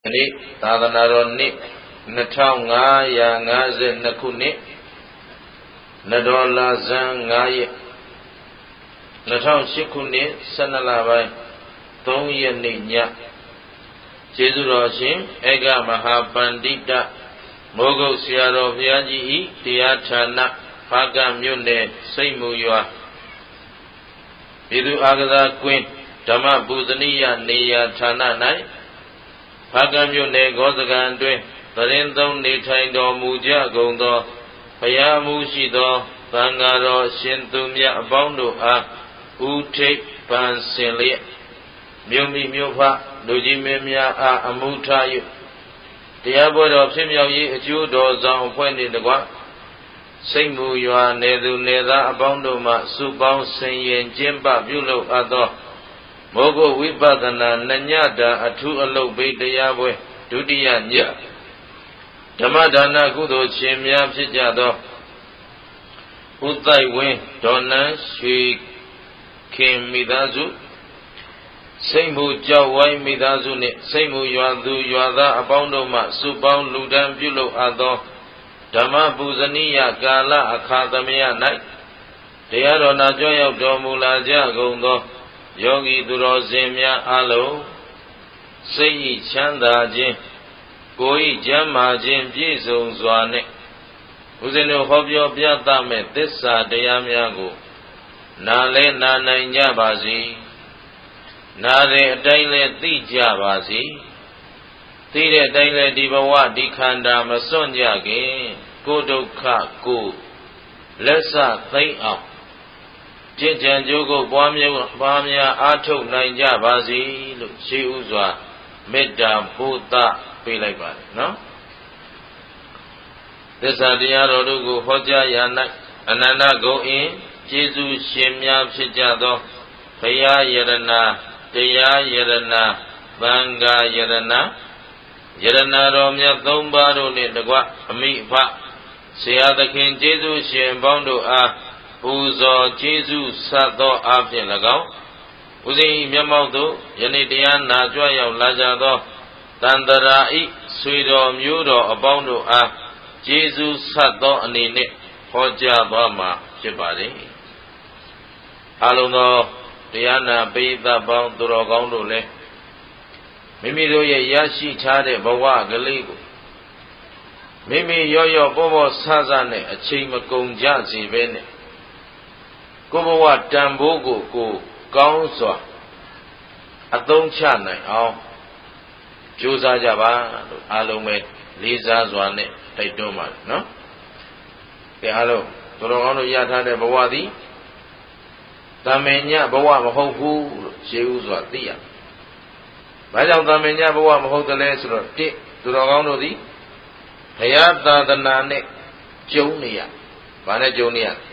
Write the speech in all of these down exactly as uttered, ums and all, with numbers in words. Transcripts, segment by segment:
နေ့သာသနာတော်နှစ်နှစ်ထောင်ငါးရာငါးဆယ်နှစ်ခုနှစ်နတော်လာဇန်ငါးရက်နှစ်ထောင်ရှစ်ခုနှစ်ဆယ်နှစ်လပိုင်းသုံးရက်နေ့ညကျေးဇူးတော်ရှင်ဧကမဟာပန္တိတမိုးကုတ်ဆရာတော်ဘုရားကြီးဤတရားဌာနဖားကမြို့နယ်စိတ်မူရွာပြည်သူအာကစားကွင်းဓမ္မပူဇနီယနေရာဌာန၌ဖားကမြို့နယ်ဂောဇကံတွင်သတင်းသုံးနေထိုင်တော်မူကြကုန်သောဘုရားမူရှိသောသံဃာတော်ရှင်သူမြတ်အပေါင်းတို့အားဥထိပ်ပန်ဆင်လျက်မြို့မိမြို့ဖလူကြီးမင်းများအားအမှုထား၍တရားပွဲတော်ဖြစ်မြောက်ရေးအကျိုးတော်ဆောင်အဖွဲ့နှင့်တကွစိတ်မူရွာနယ်သူနယ်သားအပေါင်းတို့မှစုပေါင်းဆင်ရင်ကျင်းပပြုလုပ်အပ်သောမောဂုဝိပဿနာနညတာအထုအလုပ်ပိတရားပွဲဒုတိယညဓမ္မဒါနကုသိုလ်ရှင်များဖြစ်ကြသောဥသိုက်ဝင်းဒေါ်နန်းရွှေခင်မိသားစုစိတ်မူကြောက်ဝိုင်းမိသားစုနှင့်စိတ်မူရွာသူရွာသားအပေါင်းတို့မှစုပေါင်းလူဒန်းပြုလုပ်အပ်သောဓမ္မပူဇနီယကာလအခါသမယ၌တရားတော်နာကြွရောက်တော်မူလာကြကုန်သောယောဂီသူတော်စင်များအားလုံးစိတ်ဤချမ်းသာခြင်းကိုယ်ဤကျမ်းမာခြင်းပြည့်စုံစွာနှင့်ဦးဇင်းတို့ဟောပြောပြသမဲ့သစ္စာတရားများကိုနာလဲနာနိုင်ကြပါစေနာတဲ့အတိုင်းလဲသိကြပါစေသိတဲ့အတိုင်းလဲဒီဘဝဒီခန္ဓာမစွန့်ကြခင်ကိုယ်ဒုက္ခကိုလက်စသိမ့်အောင်ကျင့်ကြံကြိုးကိုပွားများပွားများအားထုတ်နိုင်ကြပါစေလို့ရှိဥစွာမေတ္တာပို့သပေးလိုက်ပါတယ်နော်သစ္စာတရားတော်တို့ကိုဟောကြားရာ၌အနန္တဂုဏ်အင်းကျေးဇူးရှင်များဖြစ်ကြသောဘုရားယရနာတရားယရနာသံဃာယရနာယရနာတော်မြတ်သုံးပါးတို့နှင့်တကွအမိအဖဆရာသခင်ကျေးဇူးရှင်ပေါင်းတို့အားပူဇော်ကျေးဇူးဆက်သောအားဖြင့်၎င်းဦးဇင်းမျက်မှောက်သို့ယနေ့တရားနာကြွရောက်လာကြသောတန်တရာဤဆွေတော်မျိုးတော်အပေါင်းတို့အားကျေးဇူးဆက်သောအနေနဲ့ဟောကြားသွားမှာဖြစ်ပါတယ်အလုံးသောတရားနာပိဋကပေါင်းသူတော်ကောင်းတို့လည်းမိမိတို့ရဲ့ရရှိထားတဲ့ဘဝကလေးကိုမိမိရော့ရော့ပေါ်ပေါ်ဆဆနဲ့အချိန်မကုန်ကြစေဘဲနဲ့ကိုယ်ဘဝတန်ဖိုးကိုကိုကောင်းစွာအသုံးချနိုင်အောင်ကြိုးစားကြပါလို့အားလုံးပဲလေးစားစွာနဲ့တိုက်တွန်းပါတယ်နော်။ကဲအားလုံးသူတော်ကောင်းတို့ရထားတဲ့ဘဝသည်တမင်ညဘဝမဟုတ်ဘူးလို့ရှင်းဥစွာသိရ။ဘာကြောင့်တမင်ညဘဝမဟုတ်တယ်လဲဆိုတော့တစ်သူတော်ကောင်းတို့သည်ဘုရားသာသနာနဲ့ကျုံနေရ။ဘာနဲ့ကျုံနေရ။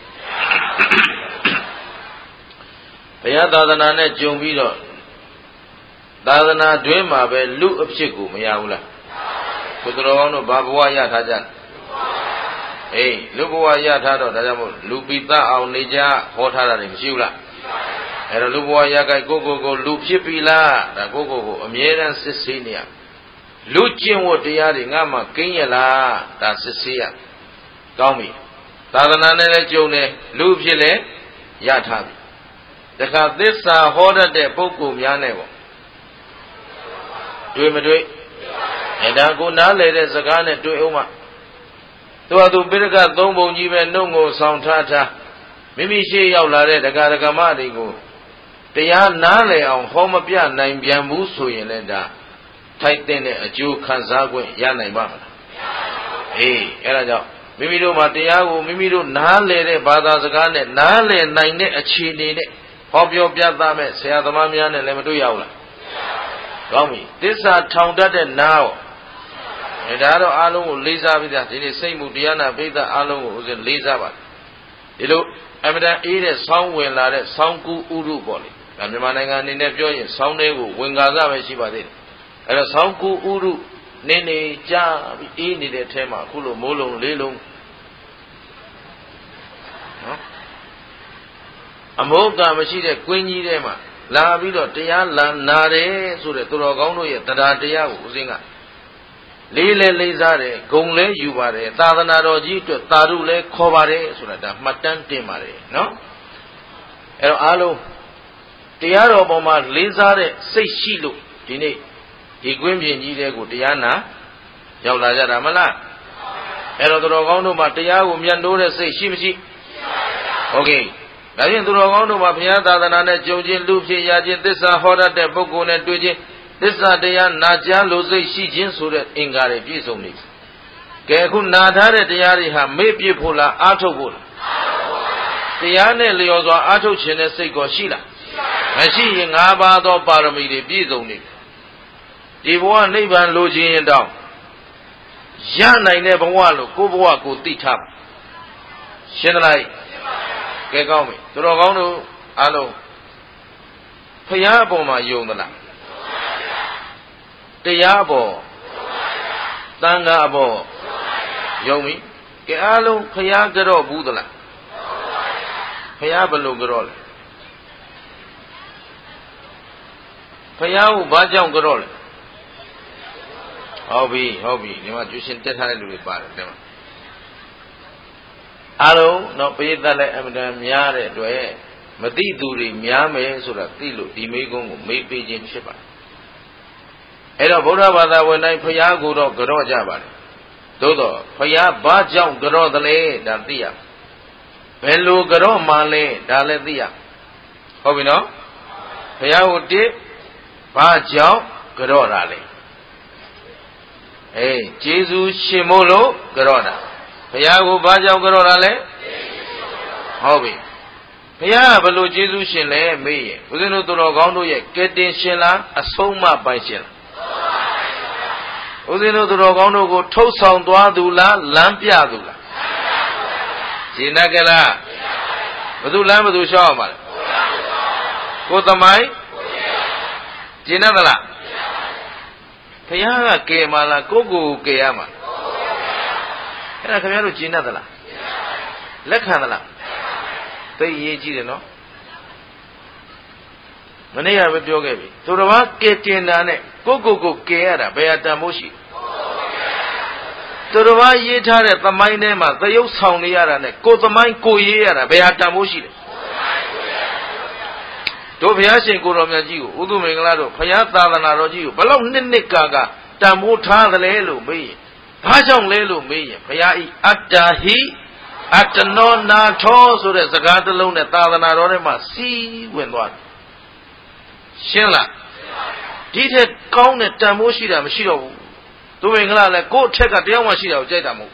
ဘုရားသာသနာနဲ့ကျုံပြီးတော့သာသနာတွင်းမှာပဲလူအဖြစ်ကိုမရဘူးလားကိုယ်တော်ကောင်းတို့ဘာဘဝရထားကြလဲအေးလူဘဝရထားတော့ဒါကြောင့်မို့လူပိသအောင်နေကြဟောထားတာတွေမရှိဘူးလားအဲ့တော့လူဘဝရကြိုက်ကိုကိုကိုလူဖြစ်ပြီလားဒါကိုကိုကိုအမြဲတမ်းစစ်ဆေးနေရလူကျင့်ဝတ်တရားတွေငါမှကင်းရလားဒါစစ်ဆေးရကောင်းပြီသာသနာနဲ့လည်းကျုံတယ်လူဖြစ်လည်းရထားပြီတခါသစ္စာဟောတတ်တဲ့ပုဂ္ဂိုလ်များနဲ့ပေါ့တွေ့မတွေ့အဲဒါကိုနားလေတဲ့စကားနဲ့တွေ့အောင်မှသူဟာသူပိဋကသုံးပုံကြီးပဲနှုတ်ကိုဆောင်ထားထားမိမိရှိရောက်လာတဲ့ဒကာဒကမတွေကိုတရားနားလေအောင်ဟောမပြနိုင်ပြန်ဘူးဆိုရင်လည်းဒါထိုက်တဲ့အကျိုးခံစား권ရနိုင်ပါမလားအေးအဲဒါကြောင့်မိမိတို့မှာတရားကိုမိမိတို့နားလေတဲ့ဘာသာစကားနဲ့နားလေနိုင်တဲ့အခြေအနေနဲ့ဟောပြောပြသမဲ့ဆရာသမားများနဲ့လည်းမတွေ့ရဘူးလားကောင်းပြီသစ္စာထောင်တတ်တဲ့နားအဲဒါတော့အားလုံးကိုလေးစားပြီးသားဒီနေ့စိတ်မှုတရားနာပိဋကအားလုံးကိုဦးဇင်းလေးစားပါဒီလိုအမတန်အေးတဲ့ဆောင်းဝင်လာတဲ့ဆောင်းကူဥရုပေါ့လေဒါမြန်မာနိုင်ငံအနေနဲ့ပြောရင်ဆောင်းတဲကိုဝင်ကားစားပဲရှိပါသေးတယ်အဲတော့ဆောင်းကူဥရုနေနေကြာပြီးအေးနေတဲ့အထဲမှာအခုလိုမိုးလုံးလေးလုံးနော်အမောကမရှိတဲ့ကွင်းကြီးထဲမှာလာပြီးတော့တရားလန်နာတယ်ဆိုတဲ့သူတော်ကောင်းတို့ရဲ့တရားတရားကိုဦးဇင်းကလေးလေလေးစားတယ်ဂုံလဲယူပါတယ်သာသနာတော်ကြီးအတွက်သာဓုလဲခေါ်ပါတယ်ဆိုတာဒါမှတ်တမ်းတင်ပါတယ်နော်အဲ့တော့အားလုံးတရားတော်ပေါ်မှာလေးစားတဲ့စိတ်ရှိလို့ဒီနေ့ဒီကွင်းပြင်ကြီးတွေကိုတရားနာရောက်လာကြတာမလားအဲ့တော့သူတော်ကောင်းတို့မှာတရားကိုမြတ်နိုးတဲ့စိတ်ရှိမရှိโอเคဒါဖြင့်သူတော်ကောင်းတို့မှာဘုရားသာသနာနဲ့ကြုံချင်းလူဖြစ်ရခြင်းသစ္စာဟောတတ်တဲ့ပုဂ္ဂိုလ်နဲ့တွေ့ချင်းသစ္စာတရားနာကြားလို့စိတ်ရှိခြင်းဆိုတဲ့အင်္ဂါတွေပြည့်စုံနေပြီကဲအခုနာထားတဲ့တရားတွေဟာမေ့ပြစ်ဖို့လားအားထုတ်ဖို့လားတရားနဲ့လျော်စွာအားထုတ်ခြင်းနဲ့စိတ်ကိုရှိလားမရှိရင်၅ပါးသောပါရမီတွေပြည့်စုံနေပြီဒီဘဝနိဗ္ဗာန်လိုချင်ရင်တောင်ရနိုင်တဲ့ဘဝလို့ကိုယ်ဘဝကိုသိထားပါရှင်းသလားကဲကောင်းပြီသူတော်ကောင်းတို့အားလုံးဖရာအပေါ်မှာယုံသလားတရားအပေါ်သံဃာအပေါ်ယုံပြီကဲအားလုံးဖရာကြော့ဘူးသလားဖရာဘယ်လိုကြော့လဲဖရာကိုဘာကြောင့်ကြော့လဲဟုတ်ပြီဟုတ်ပြီဒီမှာကျူရှင်တက်ထားတဲ့လူတွေပါတယ်တဲ့မှာအားလုံးတော့ပရိသတ်လည်းအမှန်တန်များတဲ့အတွက်မသိသူတွေများမယ်ဆိုတာသိလို့ဒီမိကုန်းကိုမေးပေးခြင်းဖြစ်ပါတယ်အဲ့တော့ဗုဒ္ဓဘာသာဝင်တိုင်းဖရာကိုတော့ကြော့ကြပါတယ်သို့တော့ဖရာဘာကြောင့်ကြော့သလဲဒါသိရဘယ်လိုကြော့မှလဲဒါလည်းသိရဟုတ်ပြီနော်ဖရာကိုတစ်ဘာကြောင့်ကြော့တာလဲအေးကျေးဇူးရှင်မို့လို့ကြော့တာဘုရားကိုဘာကြောင့်ကြော့တာလဲဟုတ်ပြီဘုရားကဘယ်လိုကျေးဇူးရှင်လဲမေးရင်ဦးဇင်းတို့သူတော်ကောင်းတို့ရဲ့ကဲတင်ရှင်လားအဆုံးမပိုင်ရှင်လားဦးဇင်းတို့သူတော်ကောင်းတို့ကိုထုတ်ဆောင်သွားသူလားလမ်းပြသူလားရှင်းတတ်ကြလားဘယ်သူလမ်းဘယ်သူရှောက်အောင်ပါလဲကိုသမိုင်းရှင်းတတ်သလားဘုရားကကယ်မှာလားကိုကိုကိုကယ်ရမှာအဲ့ဒါခင်ဗျားတို့ကျင့်တတ်သလားလက်ခံသလားသိရေးကြည့်တယ်နော်မနေ့ကပဲပြောခဲ့ပြီသူတော်ဘာကယ်တင်တာနဲ့ကိုကိုကိုကယ်ရတာဘယ်ဟာတန်ဖို့ရှိသူတော်ဘာရေးထားတဲ့သမိုင်းထဲမှာသရုပ်ဆောင်နေရတာနဲ့ကိုသမိုင်းကိုရေးရတာဘယ်ဟာတန်ဖို့ရှိတယ်တို့ဘုရားရှင်ကိုတော်မြတ်ကြီးကိုဥဒုမင်္ဂလာတို့ဘုရားသာသနာတော်ကြီးကိုဘယ်လောက်နှစ်နှစ်ကာကတန်ဖိုးထားသလဲလို့မေးရင်ဘာကြောင့်လဲလို့မေးရင်ဘုရားဤအတ္တဟိအတ္တနောနာထောဆိုတဲ့စကားတစ်လုံးနဲ့သာသနာတော်ထဲမှာစီးဝင်သွားတယ်ရှင်းလားဒီထက်ကောင်းတဲ့တန်ဖိုးရှိတာမရှိတော့ဘူးသူမင်္ဂလာလည်းကိုယ့်အထက်ကတရားမှရှိတာကိုကြိုက်တာမဟုတ်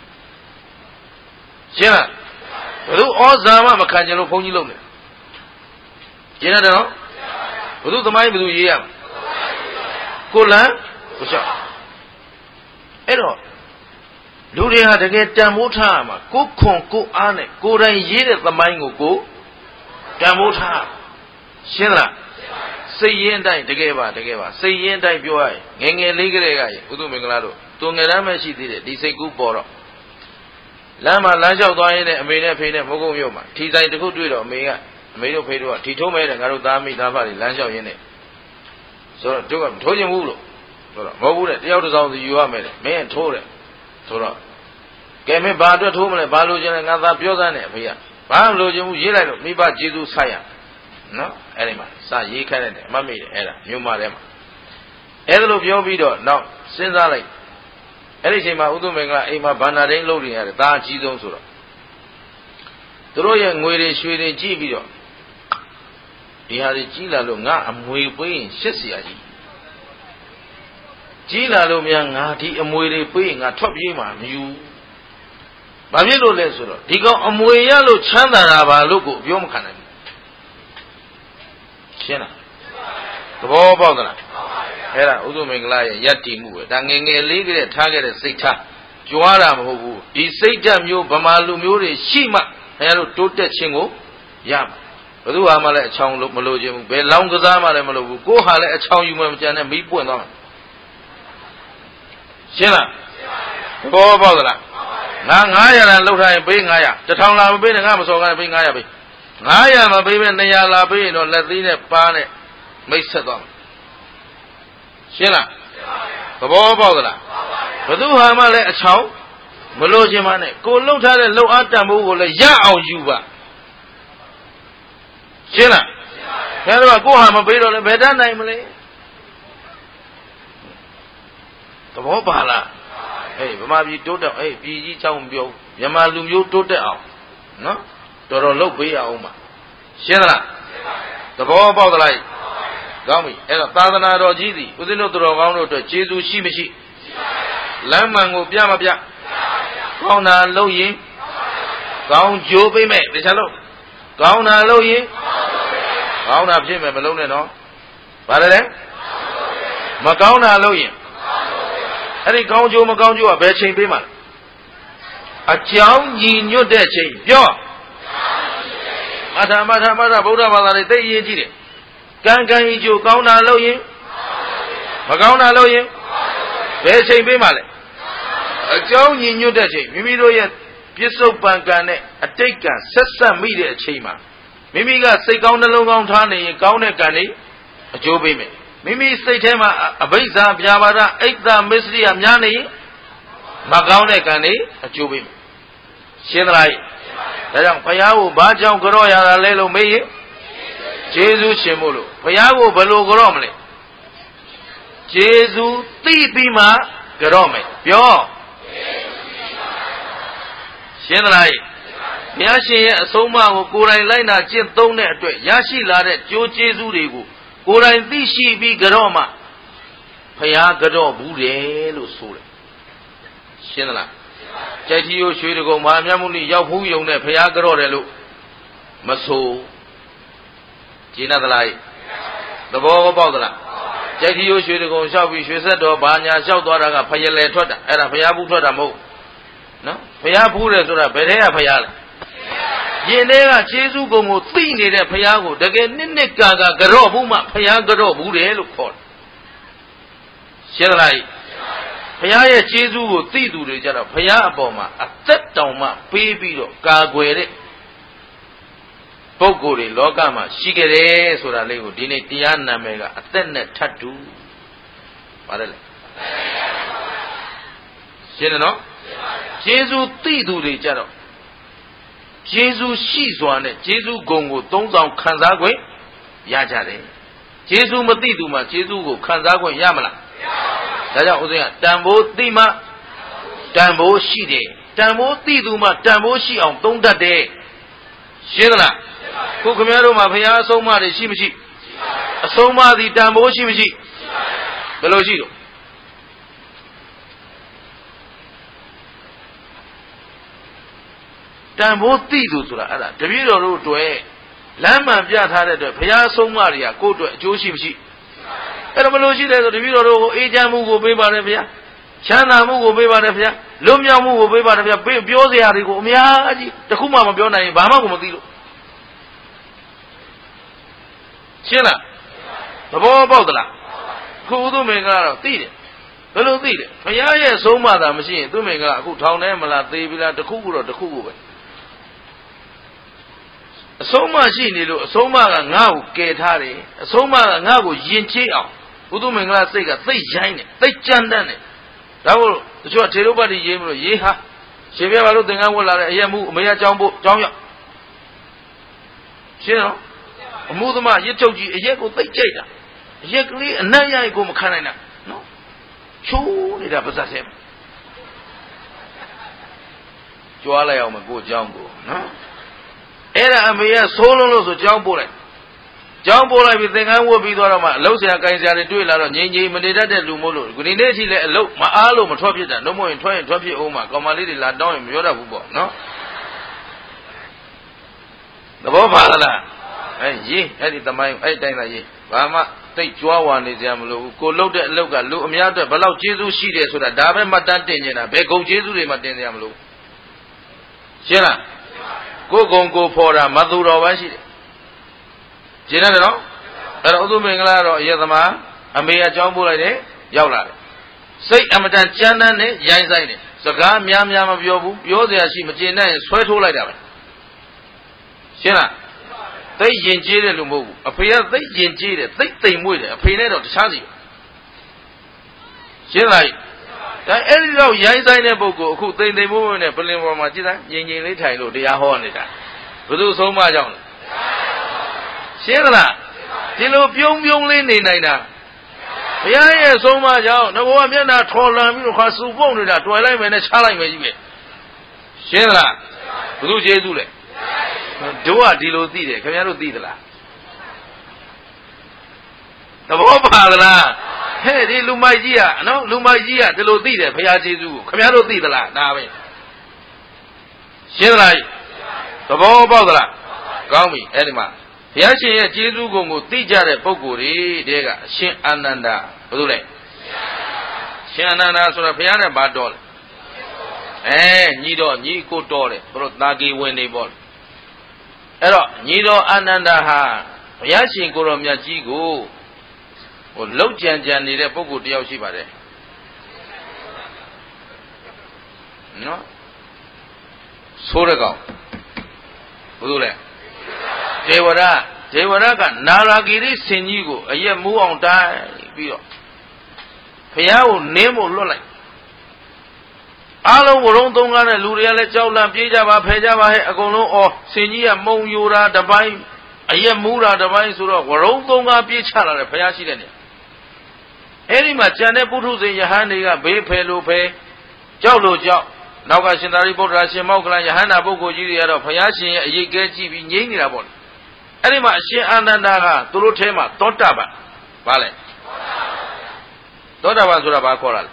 ရှင်းလားဘယ်လိုဩဇာမှမခံကြလို့ဘုန်းကြီးလုပ်နေကျင်းတယ်နော်ဘုသူသမိုင်းဘုသူရေးရမှာကိုလန်းကိုလျှောက်အဲ့တော့လူတွေဟာတကယ်တန်ဖိုးထားရမှာကိုခွန်ကိုအားနဲ့ကိုယ်တိုင်ရေးတဲ့သမိုင်းကိုကိုတန်ဖိုးထားရှင်းလားစိတ်ရင်းတိုင်းတကယ်ပါတကယ်ပါစိတ်ရင်းတိုင်းပြောရရင်ငယ်ငယ်လေးကလေးကရေဘုသူမင်္ဂလာတို့သူငယ်တမ်းမဲ့ရှိသေးတယ်ဒီစိတ်ကူးပေါ်တော့လမ်းမှာလမ်းလျှောက်သွားရင်းနဲ့အမေနဲ့ဖေနဲ့မဟုတ်ကုန်မြို့မှာထီဆိုင်တစ်ခုတွေ့တော့အမေကအမေတို့ဖေတို့ကထီထိုးမဲတဲ့ငါတို့သားမိသားဖတွေလမ်းလျှောက်ရင်းနဲ့ဆိုတော့တို့ကထိုးချင်ဘူးလို့ဆိုတော့မဟုတ်ဘူးတဲ့တယောက်တစ်စောင်းစီယူရမယ်တဲ့မင်းထိုးတယ်ဆိုတော့ကဲမင်းဘာအတွက်ထိုးမလဲဘာလို့ချင်လဲငါသားပြောစမ်းတယ်အဖေကဘာမလို့ချင်ဘူးရေးလိုက်လို့မိဘကျေးဇူးဆိုင်ရနော်အဲ့ဒီမှာစရေးခိုင်းလိုက်တယ်အမမေ့တယ်အဲ့ဒါမြို့မထဲမှာအဲ့ဒါလို့ပြောပြီးတော့နောက်စဉ်းစားလိုက်အဲ့ဒီအချိန်မှာဥဒုမင်္ဂလာအိမ်မှာဗန္နာတိုင်းလုပ်နေရတယ်ဒါအကြီးဆုံးဆိုတော့သူတို့ရဲ့ငွေတွေရွှေတွေကြည့်ပြီးတော့ဒီဟာတွေကြီးလာလို့ငါအမွေပေးရင်ရှစ်เสียကြီးကြီးလာလို့များငါဒီအမွေတွေပေးရင်ငါထွက်ပြေးမှာမယူဘာဖြစ်လို့လဲဆိုတော့ဒီကောင်အမွေရလို့ချမ်းသာတာပါလို့ကိုပြောမခံနိုင်ဘူးရှင်းလားသဘောပေါက်သလားအဲ့ဒါဥဒုမင်္ဂလာရဲ့ယက်တီမှုပဲဒါငယ်ငယ်လေးကလေးထားခဲ့တဲ့စိတ်ထားကြွားတာမဟုတ်ဘူးဒီစိတ်ဓာတ်မျိုးဗမာလူမျိုးတွေရှိမှခင်ဗျားတို့တိုးတက်ခြင်းကိုရမှာဘယ်သူဟာမှလည်းအချောင်မလို့ခြင်းဘူးဘယ်လောင်းကစားမှလည်းမလို့ဘူးကိုယ်ဟာလည်းအချောင်ယူမှမကြံနဲ့မီးပွင့်သွားမှာရှင်းလားဘောပေါက်သလားငါငါးရာလာလောက်ထားရင်ပေးငါးရာတစ်ထောင်လာမပေးနဲ့ငါမစော်ကားနဲ့ပေးငါးရာပေးငါးရာမပေးပဲနှစ်ရာလာပေးရင်တော့လက်သီးနဲ့ပါးနဲ့မိတ်ဆက်သွားမှာရှင်းလားသဘောပေါက်သလားဘသူဟာမှလည်းအချောင်းမလို့ခြင်းမနဲ့ကိုလှုပ်ထားတဲ့လှုပ်အားတန်ဖို့ကိုလည်းရအောင်ယူပါရှင်းလားဘယ်တော့ကိုဟာမပေးတော့လဲဘယ်တတ်နိုင်မလဲသဘောပါလားဟေးဗမာပြည်တိုးတက်ဟေးပြည်ကြီးချောင်းမပြောမြန်မာလူမျိုးတိုးတက်အောင်နော်တော်တော်လှုပ်ပေးရအောင်ပါရှင်းလားသဘောပေါက်သလားကောင်းပြီအဲ့တော့သာသနာတော်ကြီးသည်ဦးဇင်းတို့တော်ကောင်းတို့အတွက်ကျေးဇူးရှိမရှိလမ်းမှန်ကိုပြမပြကောင်းတာလုပ်ရင်ကောင်းကျိုးပေးမယ်တခြားလို့ကောင်းတာလုပ်ရင်ကောင်းတာဖြစ်မယ်မလုံးနဲ့နော်ဘာလဲလဲမကောင်းတာလုပ်ရင်အဲ့ဒီကောင်းကျိုးမကောင်းကျိုးကဘယ်ချိန်ပေးမှာလဲအကြောင်းညီညွတ်တဲ့ချိန်ပြောအထာမထာမထာဗုဒ္ဓဘာသာတွေသိအရေးကြီးတယ်ကံကံဤကျိုးကောင်းတာလုပ်ရင်မကောင်းတာလုပ်ရင်ဘယ်ချိန်ပေးမှာလဲအကြောင်းညီညွတ်တဲ့ချိန်မိမိတို့ရဲ့ပြစ္ဆုတ်ပံကံနဲ့အတိတ်ကံဆက်ဆက်မိတဲ့အချိန်မှာမိမိကစိတ်ကောင်းနှလုံးကောင်းထားနေရင်ကောင်းတဲ့ကံတွေအကျိုးပေးမယ်မိမိစိတ်ထဲမှာအဘိဇ္ဇာဗျာပါဒအိတ်တမစ္စရိယများနေရင်မကောင်းတဲ့ကံတွေအကျိုးပေးမယ်ရှင်းသလားဒါကြောင့်ဘုရားကိုဘာကြောင့်ကြော့ရတာလဲလို့မေးရင်ကျေးဇူးရှင်မို့လို့ဘုရားကိုဘယ်လိုကြော့မလဲကျေးဇူးသိပြီးမှကြော့မယ်ပြောရှင်းသလားဘုရားရှင်ရဲ့အဆုံးအမကိုကိုယ်တိုင်လိုက်နာကျင့်သုံးတဲ့အတွက်ရရှိလာတဲ့ကျိုးကျေးဇူးတွေကိုကိုယ်တိုင်သိရှိပြီးကြော့မှဘုရားကြော့ဘူးတယ်လို့ဆိုတယ်ရှင်းသလားကြိုက်တီရိုးရွှေတကုံမဟာမြတ်မုနိရောက်ဖူးယုံနဲ့ဘုရားကြော့တယ်လို့မဆိုကျင်းသလားသဘောပေါက်သလားကြိုက်တီရိုးရွှေတကုံလျှောက်ပြီးရွှေဆက်တော်ဘာညာလျှောက်သွားတာကဖယလေထွက်တာအဲ့ဒါဘုရားဘူးထွက်တာမဟုတ်နော်ဘုရားဘူးတယ်ဆိုတာဘယ်ထဲကဘုရားလဲရင်ထဲကကျေးဇူးကုံကိုသိနေတဲ့ဘုရားကိုတကယ်နှစ်နှစ်ကာကာကြော့ဘူးမှဘုရားကြော့ဘူးတယ်လို့ခေါ်တယ်ရှင်းလားဘုရားရဲ့ကျေးဇူးကိုသိသူတွေကြတော့ဘုရားအပေါ်မှာအသက်တောင်မှပေးပြီးတော့ကာကွယ်တဲ့ပုဂ္ဂိုလ်တွေလောကမှာရှိကြတယ်ဆိုတာလေးကိုဒီနေ့တရားနာမည်ကအသက်နဲ့ထပ်တူပါတယ်လေရှင်းတယ်နော်ကျေးဇူးသိသူတွေကြတော့ကျေးဇူးရှိစွာနဲ့ကျေးဇူးဂုဏ်ကိုသုံးဆောင်ခံစား권ရကြတယ်ကျေးဇူးမသိသူမှကျေးဇူးကိုခံစား권ရမလားမရပါဘူးဒါကြောင့်ဦးဇင်းကတန်ဖိုးသိမှတန်ဖိုးရှိတယ်တန်ဖိုးသိသူမှတန်ဖိုးရှိအောင်သုံးတတ်တယ်ရှင်းသလားခုခင်ဗျားတို့မှာဘုရားအဆုံးအမတွေရှိမရှိအဆုံးအမသည်တန်ဖိုးရှိမရှိဘယ်လိုရှိတော့တန်ဖိုးသိသူဆိုတာအဲ့ဒါတပည့်တော်တို့တွေ့လမ်းမှန်ပြထားတဲ့အတွက်ဘုရားအဆုံးအမတွေကကိုယ့်အတွက်အကျိုးရှိမရှိအဲ့ဒါမလို့ရှိတယ်ဆိုတပည့်တော်တို့ကိုအေးချမ်းမှုကိုပေးပါတယ်ဗျာချမ်းသာမှုကိုပေးပါတယ်ဗျာလွတ်မြောက်မှုကိုပေးပါတယ်ဗျာပြောစရာတွေကိုအများကြီးတခုမှမပြောနိုင်ရင်ဘာမှကိုမသိလို့ရှင်းလားသဘောပေါက်သလားခုဥသူမင်္ဂလာတော့သိတယ်ဘယ်လိုသိတယ်ဘုရားရဲ့ဆုံးမသာမရှိရင်သူမင်္ဂလာအခုထောင်ထဲမလားသေပြီလားတခုခုတော့တခုခုပဲအဆုံးမရှိနေလို့အဆုံးမကငါ့ကိုကယ်ထားတယ်အဆုံးမကငါ့ကိုယဉ်ကျေးအောင်ဥသူမင်္ဂလာစိတ်ကသိရိုင်းတယ်သိကြမ်းတမ်းတယ်ဒါမို့တချို့ထေရုပ္ပတိရေးမလို့ရေးဟာရှင်ပြပါလို့သင်္ကန်းဝတ်လာတဲ့အရက်မှုအမေရကြောင်းဖို့ကြောင်းရောက်ရှင်းတော့အမှုသမားရစ်ထုတ်ကြီးအရက်ကိုသိကြိုက်တာအရက်ကလေးအနက်ရိုက်ကိုမခံနိုင်တာနော်ချိုးနေတာပါစက်ဆဲကြွားလိုက်အောင်မကိုကြောင်းကိုနော်အဲ့ဒါအမေကဆိုးလုံးလို့ဆိုကြောင်းပို့လိုက်ကြောင်းပို့လိုက်ပြီးသင်္ကန်းဝတ်ပြီးသွားတော့မှအလုတ်ဆရာကိုင်ဆရာတွေတွေ့လာတော့ငြိမ်ငြိမ်မနေတတ်တဲ့လူမို့လို့ဒီနေ့အထိလည်းအလုတ်မအားလို့မထွက်ဖြစ်တာတော့မဟုတ်ရင်ထွက်ရင်ထွက်ဖြစ်အောင်မှာကောင်မလေးတွေလာတောင်းရင်မပြောတတ်ဘူးပေါ့နော်သဘောပါလားအဲရေးအဲ့ဒီသမိုင်းအဲ့တိုင်းလာရေးဘာမှသိကြွားဝါနေကြမလို့ကိုလုတ်တဲ့အလုတ်ကလူအများအတွက်ဘယ်လောက်ကျေးဇူးရှိတယ်ဆိုတာဒါပဲမှတ်တမ်းတင်နေတာဘယ်ဂုဏ်ကျေးဇူးတွေမှတင်ကြမလို့ရှင်းလားကိုယ်ကုံကိုဖော်တာမသူတော်ပဲရှိတယ်ရှင်းတယ်နော်အဲ့တော့ဥသုမင်္ဂလာတော့အယသမားအမေအကြောင်းပို့လိုက်တယ်ရောက်လာတယ်စိတ်အမတန်ကြမ်းတမ်းနဲ့ရိုင်းဆိုင်တယ်စကားများများမပြောဘူးပြောစရာရှိမကျေနပ်ရင်ဆွဲထိုးလိုက်တာပဲရှင်းလားသိယဉ်ကျေးတယ်လို့မဟုတ်ဘူးအဖေကသိယဉ်ကျေးတယ်သိသိမ်မွေ့တယ်အဖေနဲ့တော့တခြားစီရှင်းလားအဲ့ဒီတော့ရိုင်းဆိုင်တဲ့ပုဂ္ဂိုလ်အခုသိမ့်သိမ့်မိုးနဲ့ပလင်ပေါ်မှာကြည့်သားငြိမ်ငြိမ်လေးထိုင်လို့တရားဟောနေတာဘယ်သူဆုံးမကြောင်းလဲရှင်းသလားဒီလိုပြုံးပြုံးလေးနေနိုင်တာဘုရားရဲ့ဆုံးမကြောင်းငဘောမျက်နှာထော်လန်ပြီးတော့ခါစူပုတ်နေတာတွေ့လိုက်မယ်နဲ့ချလိုက်မယ်ကြီးပဲရှင်းသလားဘယ်သူကျေးဇူးလဲတို့ကဒီလိုသိတယ်ခင်ဗျားတို့သိသလားသဘောပါသလားဟဲ့ဒီလူမိုက်ကြီးကနော်လူမိုက်ကြီးကဒီလိုသိတယ်ဘုရားကျေးဇူးကိုခင်ဗျားတို့သိသလားဒါပဲရှင်းသလားသဘောပေါက်သလားကောင်းပြီအဲ့ဒီမှာဘုရားရှင်ရဲ့ကျေးဇူးကိုကိုသိကြတဲ့ပုဂ္ဂိုလ်တွေတဲကအရှင်အာနန္ဒာဘယ်လိုလဲရှင်အာနန္ဒာဆိုတာဘုရားနဲ့ဘာတော်လဲအဲညီတော်ညီကိုတော်တယ်ဘုရောတာဂီဝင်နေပေါ့အဲ့တော့ညီတော်အာနန္ဒာဟာဘုရားရှင်ကိုတော်မြတ်ကြီးကိုဟိုလောက်ကြံကြံနေတဲ့ပုဂ္ဂိုလ်တယောက်ရှိပါတယ်နော်ဆိုးရကောင်ဘယ်လိုလဲဒေဝရဒေဝရကနာရာဂီရိဆင်ကြီးကိုအရက်မူးအောင်တိုင်းပြီးတော့ဘုရားကိုနင်းဖို့လွတ်လိုက်အားလုံးဝရုံသုံးကားနဲ့လူတွေကလည်းကြောက်လန့်ပြေးကြပါဖယ်ကြပါဟဲ့အကုန်လုံးအော်ဆင်ကြီးကမုံယိုတာတပိုင်းအရက်မူးတာတပိုင်းဆိုတော့ဝရုံသုံးကားပြေးချလာတယ်ဘုရားရှိတဲ့နေအဲ့ဒီမှာကျန်တဲ့ပုထုဇဉ်ယဟန်တွေကဘေးဖယ်လို့ဖယ်ကြောက်လို့ကြောက်နောက်ကရှင်သာရိပုတ္တရာရှင်မောက္ကလယဟန္တာပုဂ္ဂိုလ်ကြီးတွေကတော့ဘုရားရှင်ရဲ့အရေးကဲကြည့်ပြီးငြိမ့်နေတာပေါ့လေအဲ့ဒီမှာအရှင်အာနန္ဒာကသူတို့ထဲမှာသောတာပန်ဘာလဲသောတာပန်ဆိုတာဘာခေါ်တာလဲ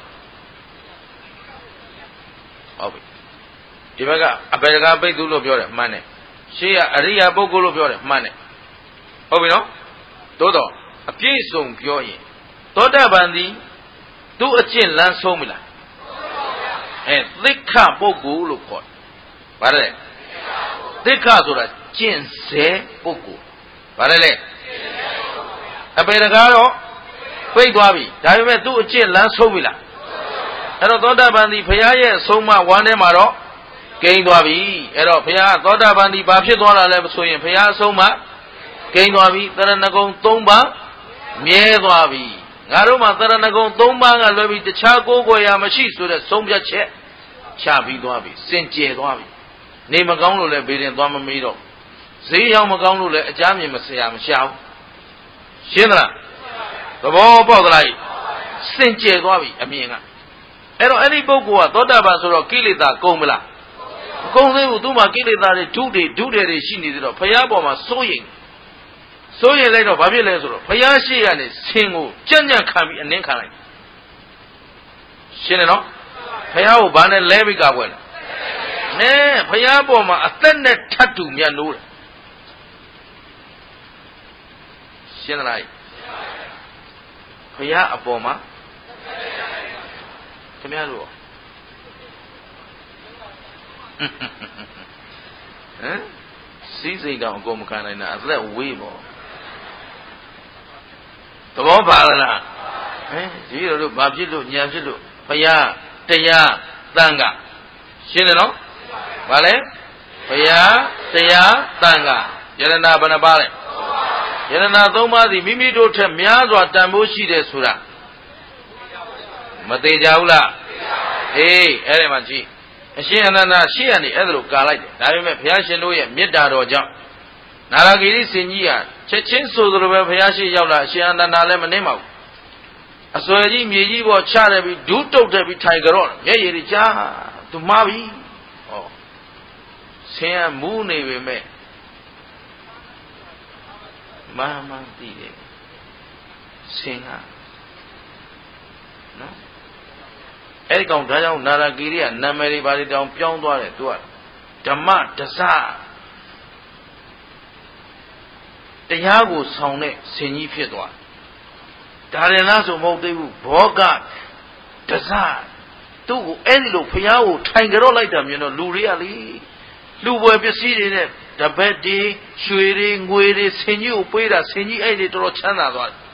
ဟုတ်ပြီဒီဘက်ကအပေကပိတ်သူလို့ပြောတယ်မှန်တယ်ရှေးကအရိယာပုဂ္ဂိုလ်လို့ပြောတယ်မှန်တယ်ဟုတ်ပြီနော်သို့တော့အပြည့်စုံပြောရင်သောတာပန်သည်သူ့အကျင့်လမ်းဆုံးပြီလားအဲသိက္ခပုဂ္ဂိုလ်လို့ခေါ်တယ်ဗါတယ်သိက္ခဆိုတာကျင့်စေပုဂ္ဂိုလ်ဗါတယ်လေအပေတကားတော့ပိတ်သွားပြီဒါပေမဲ့သူ့အကျင့်လမ်းဆုံးပြီလားအဲ့တော့သောတာပန်ဒီဘုရားရဲ့ဆုံးမဝမ်းထဲမှာတော့ဂိမ်းသွားပြီအဲ့တော့ဘုရားသောတာပန်ဒီဘာဖြစ်သွားတာလဲဆိုရင်ဘုရားအဆုံးမဂိမ်းသွားပြီတရဏဂုံ၃ပါးမြဲသွားပြီငါတို့မှာသရဏဂုံ၃ပါးကလွယ်ပြီးတခြားကိုယ်ကိုယ်ရာမရှိဆိုတဲ့ဆုံးဖြတ်ချက်ချပြီးသွားပြီစင်ကြယ်သွားပြီနေမကောင်းလို့လည်းဘေးရင်သွားမမေးတော့ဈေးရောက်မကောင်းလို့လည်းအကြမ်းမြင်မစရာမရှာဘူးရှင်းသလားသဘောပေါက်သလားစင်ကြယ်သွားပြီအမြင်ကအဲ့တော့အဲ့ဒီပုဂ္ဂိုလ်ကသောတာပန်ဆိုတော့ကိလေသာကုန်မလားမကုန်သေးဘူးသူ့မှာကိလေသာတွေဒုတွေဒုတွေတွေရှိနေသေးတော့ဘုရားပေါ်မှာစိုးရိမ်စိုးရိမ်လိုက်တော့ဘာဖြစ်လဲဆိုတော့ဘုရားရှိကနေဆင်ကိုကြံ့ကြံ့ခံပြီးအနှင်းခံလိုက်ရှင်းတယ်နော်ဘုရားကိုဘာနဲ့လဲပြီးကာကွယ်လဲနဲဘုရားပေါ်မှာအသက်နဲ့ထပ်တူမြတ်နိုးတယ်ရှင်းသလားဘုရားအပေါ်မှာခင်ဗျားတို့ဟမ်စီးစိတ်တောင်အကုန်မခံနိုင်တာအသက်ဝေးပေါ့သဘောပါလားဟမ်ဒီလိုတို့ဘာဖြစ်လို့ညာဖြစ်လို့ဘုရားတရားသံဃာရှင်းတယ်နော်ဘာလဲဘုရားတရားသံဃာယရဏဘယ်နှပါလဲယရဏသုံးပါးသည်မိမိတို့ထက်များစွာတန်ဖိုးရှိတယ်ဆိုတာမသေးကြဘူးလားအေးအဲ့ဒီမှာကြည့်အရှင်အနန္ဒာရှေ့ကနေအဲ့ဒါလိုကာလိုက်တယ်ဒါပေမဲ့ဘုရားရှင်တို့ရဲ့မေတ္တာတော်ကြောင့်နာရဂိရိစင်ကြီးကချက်ချင်းဆိုသလိုပဲဘုရားရှိရောက်လာအရှင်အနန္ဒာလည်းမနှင်းပါဘူးအစွဲကြီးမြေကြီးပေါ်ချတယ်ပြီးဒူးတုတ်တယ်ပြီးထိုင်ကြတော့မျက်ရည်တွေကြားသူမှားပြီဟောဆင်းရဲမူးနေပေမဲ့မာမန်တည်တယ်ဆင်းဟာနော်အဲ့ဒီကောင်ဒါကြောင့်နာရဂိရိကနာမည်တွေဘာတွေတောင်ပြောင်းသွားတယ်သူကဓမ္မဒဇတရားကိုဆောင်တဲ့ဆင်ကြီးဖြစ်သွားဒါရင်လားဆိုမဟုတ်သေးဘူးဘောဂဒဇသူ့ကိုအဲ့ဒီလိုဖျားကိုထိုင်ကြတော့လိုက်တာမြင်တော့လူတွေကလေလူပွဲပစ္စည်းတွေနဲ့တပည့်တွေရွှေတွေငွေတွေဆင်ကြီးကိုပေးတာဆင်ကြီးအဲ့ဒီတော်တော်ချမ်းသာသွားတယ်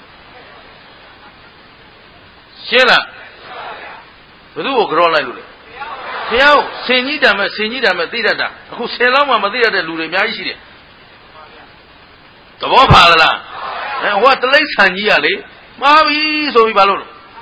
ရှင်းလားဘယ်သူ့ကိုကြောလိုက်လို့လဲဖျားကိုဆင်ကြီးတံမဲ့ဆင်ကြီးတံမဲ့သိတတ်တာအခုဆယ်လောက်မှမသိတတ်တဲ့လူတွေအများကြီးရှိတယ်သဘောပါလားအဲဟိုကတလိษံကြီးကလေမှားပြီဆိုပြီးဘာလို့လဲ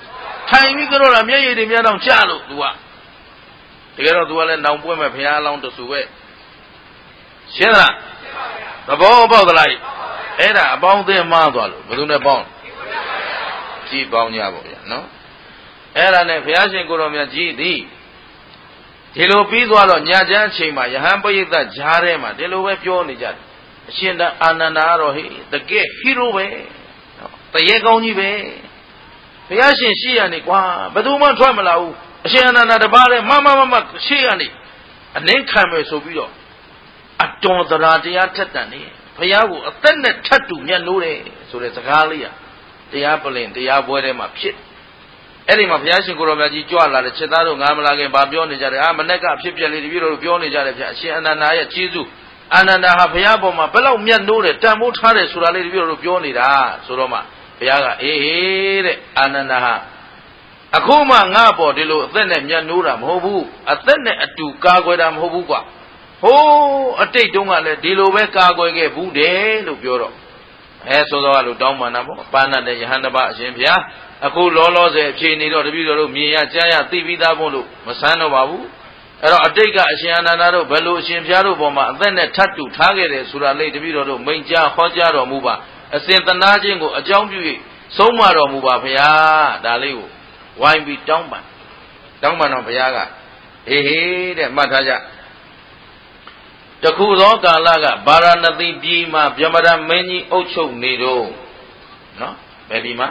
ထိုင်ပြီးကတော့မျက်ရည်တွေများတော့ကြားလို့ तू ကတကယ်တော့ तू ကလည်းနောင်ပွဲမဲ့ဘုရားအလောင်းတဆူပဲရှင်းလားသဘောပေါက်သလားအဲ့ဒါအပေါင်းအသင်းမှားသွားလို့ဘယ်သူနဲ့ပေါင်းကြည်ပေါင်းကြပါဗျာနော်အဲ့ဒါနဲ့ဘုရားရှင်ကိုယ်တော်မြတ်ကြီးသည်ဒီလိုပြီးသွားတော့ညချမ်းအချိန်မှာယဟန်ပရိသတ်ဂျားထဲမှာဒီလိုပဲပြောနေကြတယ်အရှင်သာအာနန္ဒာကတော့ဟေးတကယ်ဟီးရိုးပဲတရေကောင်းကြီးပဲဘုရားရှင်ရှိရနေကွာဘယ်သူမှထွက်မလာဘူးအရှင်အာနန္ဒာတပါးလဲမမမမရှိရနေအနှင်းခံမယ်ဆိုပြီးတော့အတော်သရာတရားထက်တန်နေဘုရားကိုအသက်နဲ့ထပ်တူညှနိုးတယ်ဆိုတဲ့စကားလေးอ่ะတရားပလင်တရားပွဲထဲမှာဖြစ်အဲ့ဒီမှာဘုရားရှင်ကိုယ်တော်မြတ်ကြီးကြွလာတဲ့ချက်သားတို့ငါမလာခင်ဗာပြောနေကြတယ်အာမနေ့ကအဖြစ်ပြက်လေးတပည့်တော်တို့ပြောနေကြတယ်ဗျာအရှင်အာနန္ဒာရဲ့ကျေးဇူးအာနန္ဒာဟာဘုရားပေါ်မှာဘယ်လောက်မြတ်နိုးတယ်တန်ဖိုးထားတယ်ဆိုတာလေးတပည့်တော်တို့ပြောနေတာဆိုတော့မှဘုရားကအေးဟေးတဲ့အာနန္ဒာဟာအခုမှငါ့ပေါ်ဒီလိုအသက်နဲ့မြတ်နိုးတာမဟုတ်ဘူးအသက်နဲ့အတူကာကွယ်တာမဟုတ်ဘူးကွာဟိုးအတိတ်တုန်းကလည်းဒီလိုပဲကာကွယ်ခဲ့ဘူးတယ်လို့ပြောတော့အဲဆိုတော့လို့တောင်းပန်တာပေါ့ပါဏတဲ့ယဟန်တပအရှင်ဘုရားအခုလောလောဆယ်အဖြေနေတော့တပည့်တော်တို့မြင်ရကြားရသိပြီးသားဖို့လို့မဆန်းတော့ပါဘူးအဲ့တော့အတိတ်ကအရှင်အာနန္ဒာတို့ဘယ်လိုအရှင်ဘုရားတို့ပေါ်မှာအသက်နဲ့ထပ်တူထားခဲ့တယ်ဆိုတာလေးတပည့်တော်တို့မိန့်ကြားဟောကြားတော်မူပါအစဉ်သနာခြင်းကိုအကြောင်းပြု၍ဆုံးမတော်မူပါဘုရားဒါလေးကိုဝိုင်းပြီးတောင်းပန်တောင်းပန်တော့ဘုရားကဟေးဟေးတဲ့မှတ်ထားကြတခုသောကာလကဗာရာဏသီပြည်မှာဗြဟ္မဏမင်းကြီးအုပ်ချုပ်နေတော့နော်ဘယ်ပြည်မှာ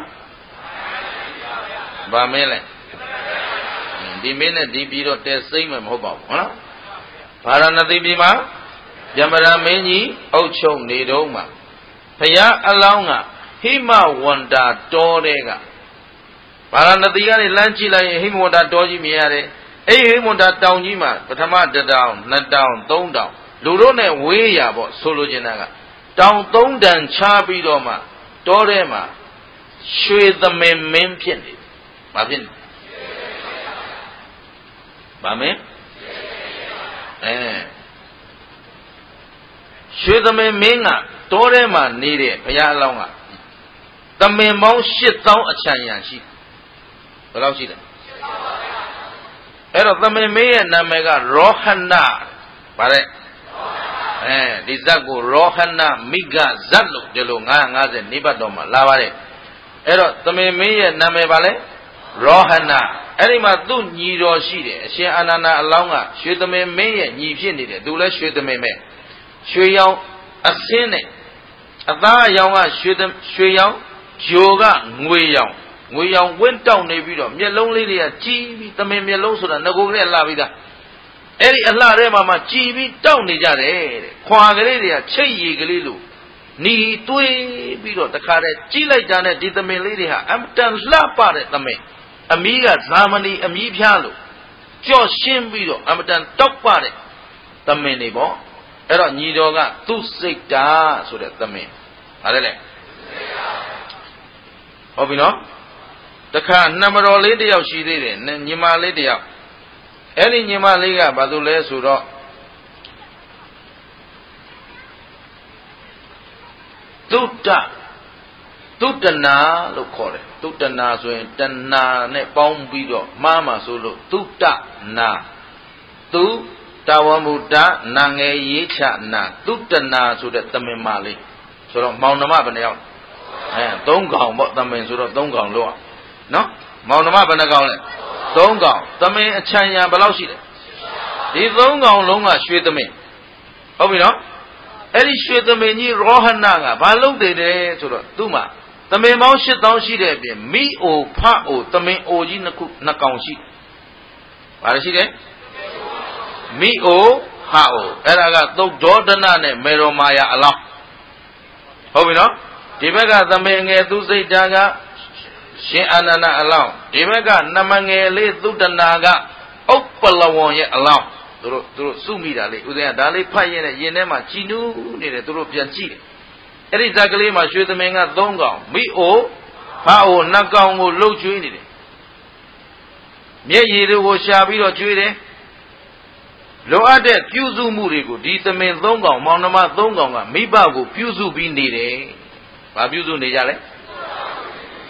ဗာမင်းလဲဒီမင်းနဲ့ဒီပြည်တော့တဲစိမ့်မယ်မဟုတ်ပါဘူးနော်ဗာရာဏသီပြည်မှာဗြဟ္မဏမင်းကြီးအုပ်ချုပ်နေတော့မှာဘုရားအလောင်းကဟိမဝန္တာတောတဲ့ကဗာရာဏသီကနေလမ်းကြည့်လိုက်ရင်ဟိမဝန္တာတောကြီးမြင်ရတယ်အဲ့ဟိမဝန္တာတောင်ကြီးမှာပထမတစ်တောင်နှစ်တောင်သုံးတောင်လူတို့နဲ့ဝေးရပေါ့ဆိုလိုချင်တာကတောင်သုံးတန်ချပြီးတော့မှတောထဲမှာရွှေသမင်မင်းဖြစ်နေဘာဖြစ်နေဘာမင်းအဲရွှေသမင်မင်းကတောထဲမှာနေတဲ့ဘုရားအလောင်းကသမင်ပေါင်းရှစ်သောင်းအချမ်းရံရှိဘယ်လောက်ရှိလဲအဲ့တော့သမင်မင်းရဲ့နာမည်ကရောဟဏဗါတဲ့အဲဒီဇတ်ကိုရောဟဏမိဂဇတ်လို့ဒီလို950နိဗ္ဗတ်တော်မှာလာပါတယ်အဲ့တော့သမင်မင်းရဲ့နာမည်ပါလဲရောဟဏအဲ့ဒီမှာသူ့ညီတော်ရှိတယ်အရှင်အာနန္ဒာအလောင်းကရွှေသမင်မင်းရဲ့ညီဖြစ်နေတယ်သူလည်းရွှေသမင်ပဲရွှေရောင်အစင်းနဲ့အသားအရောင်ကရွှေရွှေရောင်ဂျိုကငွေရောင်ငွေရောင်ဝင့်တောက်နေပြီးတော့မျက်လုံးလေးတွေကကြီးပြီးသမင်မျက်လုံးဆိုတာငကိုကလေးလှပြီးသားအဲ့ဒီအလှထဲမှာမှကြည်ပြီးတောက်နေကြတယ်တဲ့ခွာကလေးတွေကချိတ်ရည်ကလေးလိုหนีတွေးပြီးတော့တခါတည်းကြီးလိုက်တာနဲ့ဒီသမင်လေးတွေဟာအမတန်လှပတဲ့သမင်အမီးကဇာမဏီအမီးဖျားလို့ကြော့ရှင်းပြီးတော့အမတန်တောက်ပတဲ့သမင်တွေပေါ့အဲ့တော့ညီတော်ကသူစိတ်တာဆိုတဲ့သမင်ဟာလေလေဟုတ်ပြီနော်တခါနှမတော်လေးတယောက်ရှိသေးတယ်ညီမလေးတယောက်အဲ့ဒီညီမလေးကဘာလို့လဲဆိုတော့သုတ္တသုတ္တနာလို့ခေါ်တယ်သုတ္တနာဆိုရင်တဏှာနဲ့ပေါင်းပြီးတော့မှားမှာဆိုလို့သုတ္တနာသူတဝမုတ္တနာငယ်ရေးချနာသုတ္တနာဆိုတဲ့သမင်မာလေးဆိုတော့မောင်နှမဘယ်နှယောက်အဲသုံးကောင်ပေါ့သမင်ဆိုတော့သုံးကောင်လို့နော်မောင်နှမဘယ်နှကောင်လဲသုံးကောင်သမင်အချမ်းရံဘယ်လောက်ရှိလဲဒီသုံးကောင်လုံးကရွှေသမင်ဟုတ်ပြီနော်အဲ့ဒီရွှေသမင်ကြီးရောဟဏကဘာလုပ်တယ်လဲဆိုတော့သူ့မှာသမင်ပေါင်းရှစ်သောင်းရှိတဲ့အပြင်မိအိုဖအိုသမင်အိုကြီးနှစ်ခုနှစ်ကောင်ရှိဘာလို့ရှိတယ်မိအိုဖအိုအဲ့ဒါကသုတ်ဒေါဒနာနဲ့မေရောမာယာအလောင်းဟုတ်ပြီနော်ဒီဘက်ကသမင်ငယ်သူစိတ်ဓာတ်ကရှင်အာနန္ဒာအလောင်းဒီဘက်ကနမငယ်လေးသုတ္တနာကဥပ္ပလဝံရဲ့အလောင်းသူတို့သူတို့စုမိတာလေဥစဉ်ကဒါလေးဖတ်ရင်းနဲ့ရင်ထဲမှာကြည်နူးနေတယ်သူတို့ပြန်ကြည့်တယ်အဲ့ဒီဇက်ကလေးမှာရွှေသမင်ကသုံးကောင်မိအိုဖအိုနှစ်ကောင်ကိုလှုပ်ကျွေးနေတယ်မျက်ရည်တွေကိုရှာပြီးတော့ကျွေးတယ်လိုအပ်တဲ့ပြုစုမှုတွေကိုဒီသမင်သုံးကောင်မောင်နှမသုံးကောင်ကမိဘကိုပြုစုပြီးနေတယ်ဘာပြုစုနေကြလဲ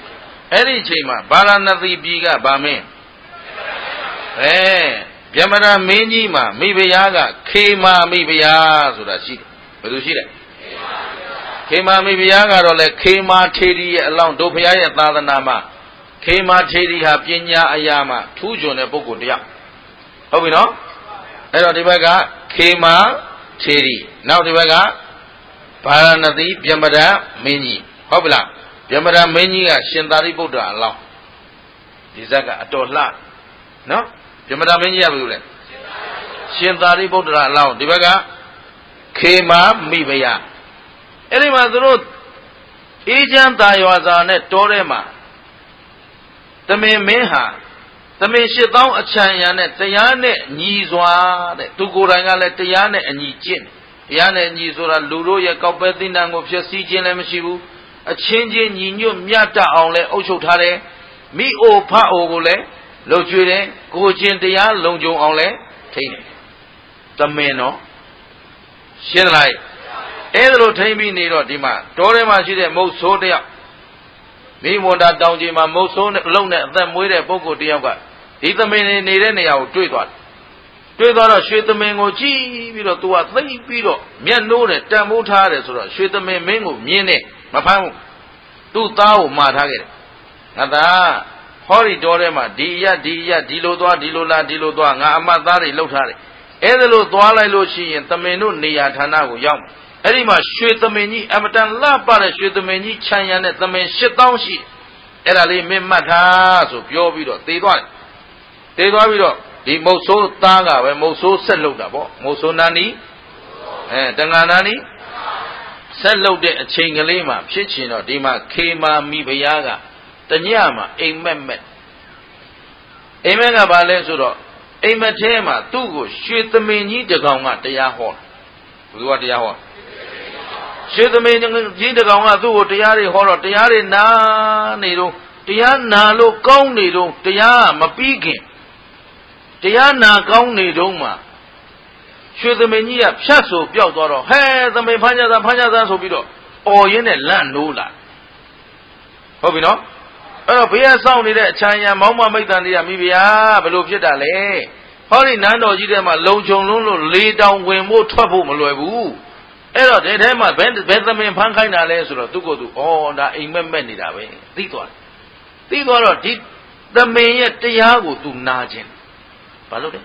အဲ့ဒီချိန်မှာဗာရာဏသီပြည်ကဗာမင်းအဲဗျမရာမင်းကြီးမှာမိဖုရားကခေမာမိဖုရားဆိုတာရှိတယ်ဘယ်လိုရှိလဲခေမာမိဖုရားကတော့လေခေမာထေရီရဲ့အလောင်းတို့ဘုရားရဲ့သာသနာမှာခေမာထေရီဟာပညာအရာမှာထူးချွန်တဲ့ပုဂ္ဂိုလ်တစ်ယောက်ဟုတ်ပြီနော်အဲ့တော့ဒီဘက်ကခေမာထေရီနောက်ဒီဘက်ကဗာရာဏသီဗျမရာမင်းကြီးဟုတ်ပြီလားဗျမရာမင်းကြီးကရှင်သာရိပုတ္တရာအလောင်းဒီဇက်ကအတော်လှနော်ဗျမရာမင်းကြီးကဘယ်လိုလဲရှင်သာရိပုတ္တရာအလောင်းဒီဘက်ကခေမာမိဖုရားအဲ့ဒီမှာသူတို့အေးချမ်းသာရွာစာနဲ့တောထဲမှာသမင်မင်းဟာသမင်ရှစ်သောင်းအချမ်းရံနဲ့တရားနဲ့ညီစွာတဲ့သူကိုယ်တိုင်ကလည်းတရားနဲ့အညီကျင့်တရားနဲ့ညီဆိုတာလူတို့ရဲ့ကောက်ပဲသိဏ္ဍကိုဖျက်ဆီးခြင်းလည်းမရှိဘူးအချင်းချင်းညီညွတ်မြတ်တအောင်လည်းအုပ်ချုပ်ထားတယ်မိအိုဖအိုကိုလည်းလှုပ်ကြွေးတယ်ကိုချင်းတရားလုံခြုံအောင်လည်းထိန်းတယ်သမင်တော့ရှင်းလိုက်အဲ့ဒါလိုထိန်းပြီးနေတော့ဒီမှာတောထဲမှာရှိတဲ့မုတ်ဆိုးတယောက်မိမွန်တာတောင်ကြီးမှာမုတ်ဆိုးနဲ့အလုံးနဲ့အသက်မွေးတဲ့ပုဂ္ဂိုလ်တယောက်ကဒီသမင်နေနေတဲ့နေရာကိုတွေ့သွားတယ်တွေ့သွားတော့ရွှေသမင်ကိုကြည့်ပြီးတော့သူကသိပြီးတော့မျက်နှိုးနဲ့တန်ဖိုးထားတယ်ဆိုတော့ရွှေသမင်မင်းကိုမြင်နေမဖမ်းဘူးသူ့သားကိုမှာထားခဲ့တယ်ငါသားဟောဒီတော်ထဲမှာဒီရက်ဒီရက်ဒီလိုသွားဒီလိုလာဒီလိုသွားငါအမတ်သားတွေလှုပ်ထားတယ်အဲ့ဒါလို့သွားလိုက်လို့ရှိရင်သမင်တို့နေရာဌာနကိုရောက်အဲ့ဒီမှာရွှေသမင်ကြီးအမတန်လှပတဲ့ရွှေသမင်ကြီးခြံရံတဲ့သမင်ရှစ်သောင်းရှိအဲ့ဒါလေးမင်းမှတ်ထားဆိုပြောပြီးတော့သေသွားတယ်သေသွားပြီးတော့ဒီမုတ်ဆိုးသားကပဲမုတ်ဆိုးဆက်လုပ်တာပေါ့မုတ်ဆိုးနာနီအဲတန်ဃာနာနီဆက်လုပ်တဲ့အချိန်ကလေးမှာဖြစ်ချင်တော့ဒီမှာခေမာမိဖုရားကတညမှာအိမ်မက်မက်အိမ်မက်ကဘာလဲဆိုတော့အိမ်မက်ထဲမှာသူ့ကိုရွှေသမင်ကြီးတကောင်ကတရားဟောဘယ်သူကတရားဟောရွှေသမင်ကြီးတကောင်ကသူ့ကိုတရားတွေဟောတော့တရားတွေနာနေတော့တရားနာလို့ကောင်းနေတော့တရားမပြီးခင်တရားနာကောင်းနေတော့မှရွှေသမင်ကြီးကဖြတ်ဆိုပြောက်သွားတော့ဟဲသမင်ဖမ်းကြသားဖမ်းကြသားဆိုပြီးတော့အော်ရင်းနဲ့လန့်နိုးလာဟုတ်ပြီနော်အဲ့တော့ဘေးကစောင့်နေတဲ့အချမ်းရံမောင်းမမိတ်တန်တွေကမိဖုရားဘယ်လိုဖြစ်တာလဲဟောဒီနန်းတော်ကြီးထဲမှာလုံခြုံလုံးလို့လေတောင်ဝင်ဖို့ထွက်ဖို့မလွယ်ဘူးအဲ့တော့ဒီထဲမှာဘယ်ဘယ်သမင်ဖမ်းခိုင်းတာလဲဆိုတော့သူ့ကိုယ်သူဩဒါအိမ်မက်မက်နေတာပဲသိသွားတယ်သိသွားတော့ဒီသမင်ရဲ့တရားကိုသူနာခြင်းဘာလို့လဲ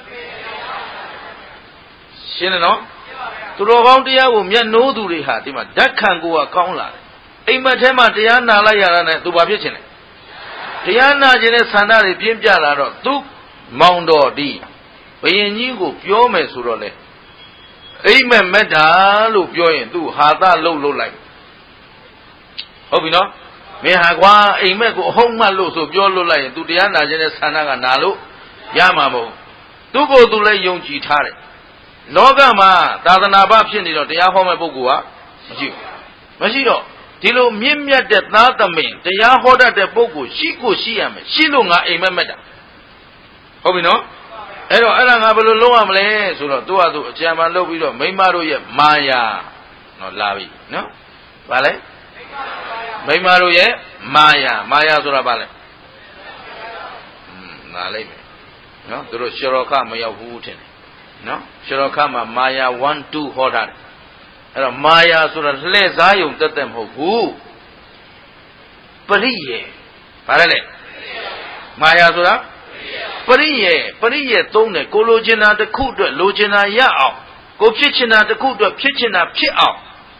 ရှင်းတယ်နော်သူတော်ကောင်းတရားကိုမျက်နှိုးသူတွေဟာဒီမှာဓာတ်ခံကိုကကောင်းလာတယ်အိမ်မက်ထဲမှာတရားနာလိုက်ရတာနဲ့သူဘာဖြစ်ခြင်းလဲတရားနာခြင်းနဲ့ဆန္ဒတွေပြင်းပြလာတော့သူမောင်တော်ဒီဘယင်ကြီးကိုပြောမယ်ဆိုတော့လေအိမ်မက်မက်တာလို့ပြောရင်သူဟာသလှုပ်လှုပ်လိုက်ဟုတ်ပြီနော်မင်းဟာကွာအိမ်မက်ကိုအဟုတ်မှတ်လို့ဆိုပြောလို့လိုက်ရင်သူတရားနာခြင်းနဲ့ဆန္ဒကနာလို့ရမှာမဟုတ်သူ့ကိုယ်သူလည်းယုံကြည်ထားတယ်လောကမှာသာသနာ့ဘဖြစ်နေတော့တရားဟောမဲ့ပုဂ္ဂိုလ်ကမရှိဘူးမရှိတော့ဒီလိုမြင့်မြတ်တဲ့သားသမင်တရားဟောတတ်တဲ့ပုဂ္ဂိုလ်ရှိကိုရှိရမယ်ရှိလို့ငါအိမ်မက်မက်တာဟုတ်ပြီနော်အဲ့တော့အဲ့ဒါငါဘယ်လိုလုပ်ရမလဲဆိုတော့သူ့ဟာသူအကြံမှလုပ်ပြီးတော့မိမတို့ရဲ့မာယာနော်လာပြီနော်ဘာလဲမိမတို့ရဲ့မာယာမာယာဆိုတာဘာလဲอืมနားလိုက်မယ်နော်သူတို့ရှရောခမရောက်ဘူးထင်တယ်နော်ရှရောခမှာမာယာone twoဟောတာတယ်အဲ့တော့မာယာဆိုတာလှည့်စားယုံတက်တက်မဟုတ်ဘူးပရိယေဘာလဲလဲမာယာဆိုတာပရိယေပရိယေသုံးတယ်ကိုလိုချင်တာတစ်ခုအတွက်လိုချင်တာရအောင်ကိုဖြစ်ချင်တာတစ်ခုအတွက်ဖြစ်ချင်တာဖြစ်အောင်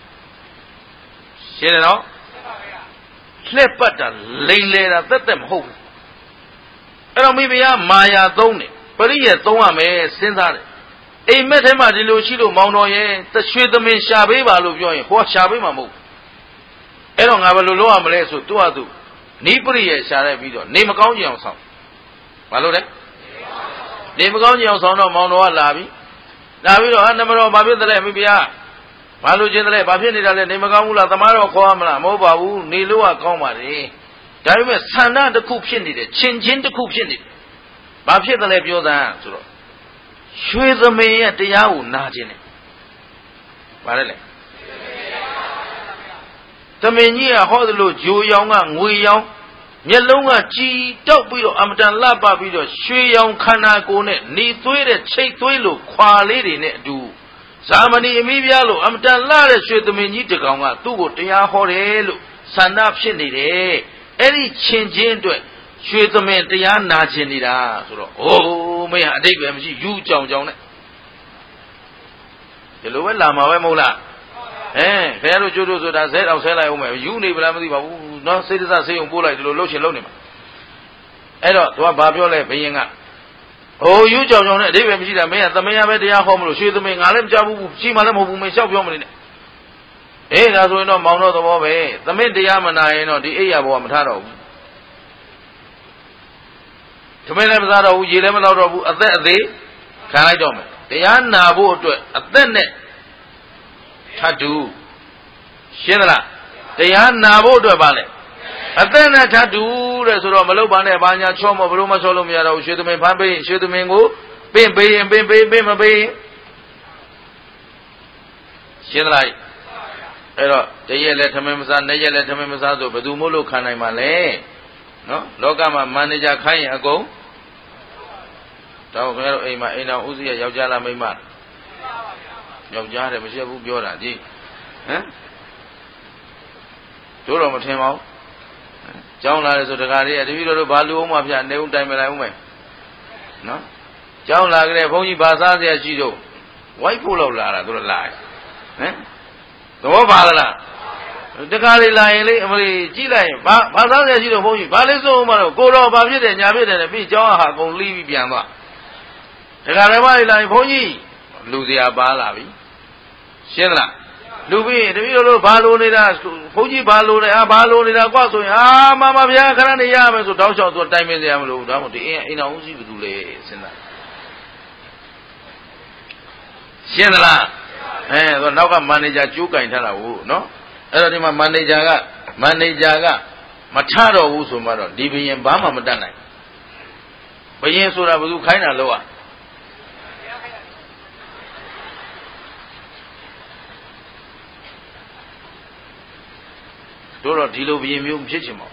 ရှင်းတယ်နော်လှည့်ပတ်တာလိမ်လေတာတက်တက်မဟုတ်ဘူးအဲ့တော့မိဖုရားမာယာသုံးတယ်ပရိယေသုံးရမယ်စဉ်းစားတယ်အိမ်မက်ထဲမှာဒီလိုရှိလို့မောင်တော်ရဲ့ရွှေသမင်ရှာပေးပါလို့ပြောရင်ဟောရှာပေးမှာမဟုတ်ဘူးအဲ့တော့ငါဘယ်လိုလုပ်ရမလဲဆိုသူ့ဟာသူနိပရိယေရှာလိုက်ပြီးတော့နေမကောင်းကြအောင်ဆောင်ဘာလို့လဲနေမကောင်းကြအောင်ဆောင်တော့မောင်တော်ကလာပြီလာပြီးတော့ဟာနမတော်ဘာဖြစ်တယ်လဲမိဖုရားဘာလို့ချင်းတယ်လဲဘာဖြစ်နေတာလဲနေမကောင်းဘူးလားသမားတော်ခေါ်ရမလားမဟုတ်ပါဘူးနေလို့ကကောင်းပါလေဒါပေမဲ့ဆန္ဒတစ်ခုဖြစ်နေတယ်ချင်းချင်းတစ်ခုဖြစ်နေတယ်ဘာဖြစ်တယ်လဲပြောသားဆိုတော့ရွှေသမင်ရဲ့တရားကိုနာခြင်းနဲ့ဘာလဲလဲသမင်ကြီးကဟောသလိုဂျိုရောင်ကငွေရောင်မျက်လုံးကကြည်တောက်ပြီးတော့အမတန်လှပပြီးတော့ရွှေရောင်ခန္ဓာကိုယ်နဲ့နေသွေးတဲ့ချိတ်သွေးလိုခွာလေးတွေနဲ့အတူဇာမဏီအမိပြားလို့အမတန်လှတဲ့ရွှေသမင်ကြီးတကောင်ကသူ့ကိုတရားဟောတယ်လို့ဆန္ဒဖြစ်နေတယ်အဲ့ဒီချင်းချင်းအတွက်ရွှေသမင်တရားနာကျင်နေတာဆိုတော့အိုးမင်းဟာအတိတ်ပဲမရှိယူကြောင်ကြောင်နဲ့ဒီလိုပဲလာမှာပဲမဟုတ်လားအဲခင်ဗျားတို့ကျိုးတို့ဆိုတာဇဲအောင်ဆဲလိုက်အောင်မယ်ယူနေဗလားမသိပါဘူးနော်စိတ်တစဆေးုံပို့လိုက်ဒီလိုလှုပ်ရှင်လှုပ်နေမှာအဲ့တော့သူကဘာပြောလဲဘယင်ကဟိုယူကြောင်ကြောင်နဲ့အတိတ်ပဲမရှိတာမင်းကသမင်ရပဲတရားဟောမလို့ရွှေသမင်ငါလည်းမကြောက်ဘူးရှိမှလည်းမဟုတ်ဘူးမင်းလျှောက်ပြောမနေနဲ့အေးဒါဆိုရင်တော့မောင်တော့သဘောပဲသမင်တရားမနာရင်တော့ဒီအိယာဘောကမထားတော့ဘူးသမင်လည်းမစားတော့ဘူးရေလည်းမလောက်တော့ဘူးအသက်အသေးခံလိုက်တော့မယ်တရားနာဖို့အတွက်အသက်နဲ့ထပ်တူရှင်းသလားတရားနာဖို့အတွက်ပါလေအသက်နဲ့ထပ်တူတဲ့ဆိုတော့မလုပ်ပါနဲ့ဘာညာချောမဘလို့မချောလို့မရတော့ဘူးရွှေသမင်ဖမ်းပေးရင်ရွှေသမင်ကိုပင့်ပေးရင်ပင့်ပေးပင့်မပေးရင်ရှင်းသလားအဲ့တော့တရက်လည်းထမင်းမစားနှစ်ရက်လည်းထမင်းမစားဆိုဘယ်သူမို့လို့ခံနိုင်မှာလဲနော်လောကမှာမန်နေဂျာခိုင်းရင်အကုန်တော့ခင်ဗျားတို့အိမ်မှာအိမ်တော်ဦးစီးရယောက်ျားလားမိန်းမယောက်ျားတယ်မရှိဘူးပြောတာကြည့်ဟမ်တို့တော့မထင်ပါဘူးကျောင်းလာတယ်ဆိုတခါလေးတပည့်တော်တို့ဘာလူအောင်မှဖျက်နေဦးတိုင်မလိုက်ဦးမယ်နော်ကျောင်းလာကြတဲ့ဘုန်းကြီးဘာစားเสียရှိတော့ဝိုက်ဖို့လောက်လာတာတို့လာဟမ်သဘောပါလားတခါလေးလာရင်လေအမလေးကြည့်လိုက်ရင်ဘာဘာစားเสียရှိတော့ဘုန်းကြီးဘာလေးစိုးမှတော့ကိုတော်ဘာဖြစ်တယ်ညာဖြစ်တယ်နဲ့ပြီးကျောင်းဟာအကုန်လီးပြီးပြန်သွားတခါလည်းမလေးလာရင်ဘုန်းကြီးလူเสียပါလာပြီရှင်းလားလူပြီးတပည့်တော်တို့ဘာလိုနေတာဘုန်းကြီးဘာလိုလဲအာဘာလိုနေတာကွာဆိုရင်အာမမဗျာခဏနေရမယ်ဆိုတောက်လျှောက်သူတိုင်ပင်စရာမလိုဘူးဒါမှမဟုတ်ဒီအိမ်အိမ်တော်ဦးစီးဘယ်သူလဲစဉ်းစားရှင်းသလားအဲဆိုနောက်ကမန်နေဂျာကျိုးကင်ထားတာဟုတ်နော်အဲ့တော့ဒီမှာမန်နေဂျာကမန်နေဂျာကမထတော့ဘူးဆိုမှတော့ဒီဘရင်ဘာမှမတတ်နိုင်ဘရင်ဆိုတာဘယ်သူခိုင်းတာလို့อ่ะတို့တော့ဒီလိုဘရင်မျိုးဖြစ်ချင်ပါ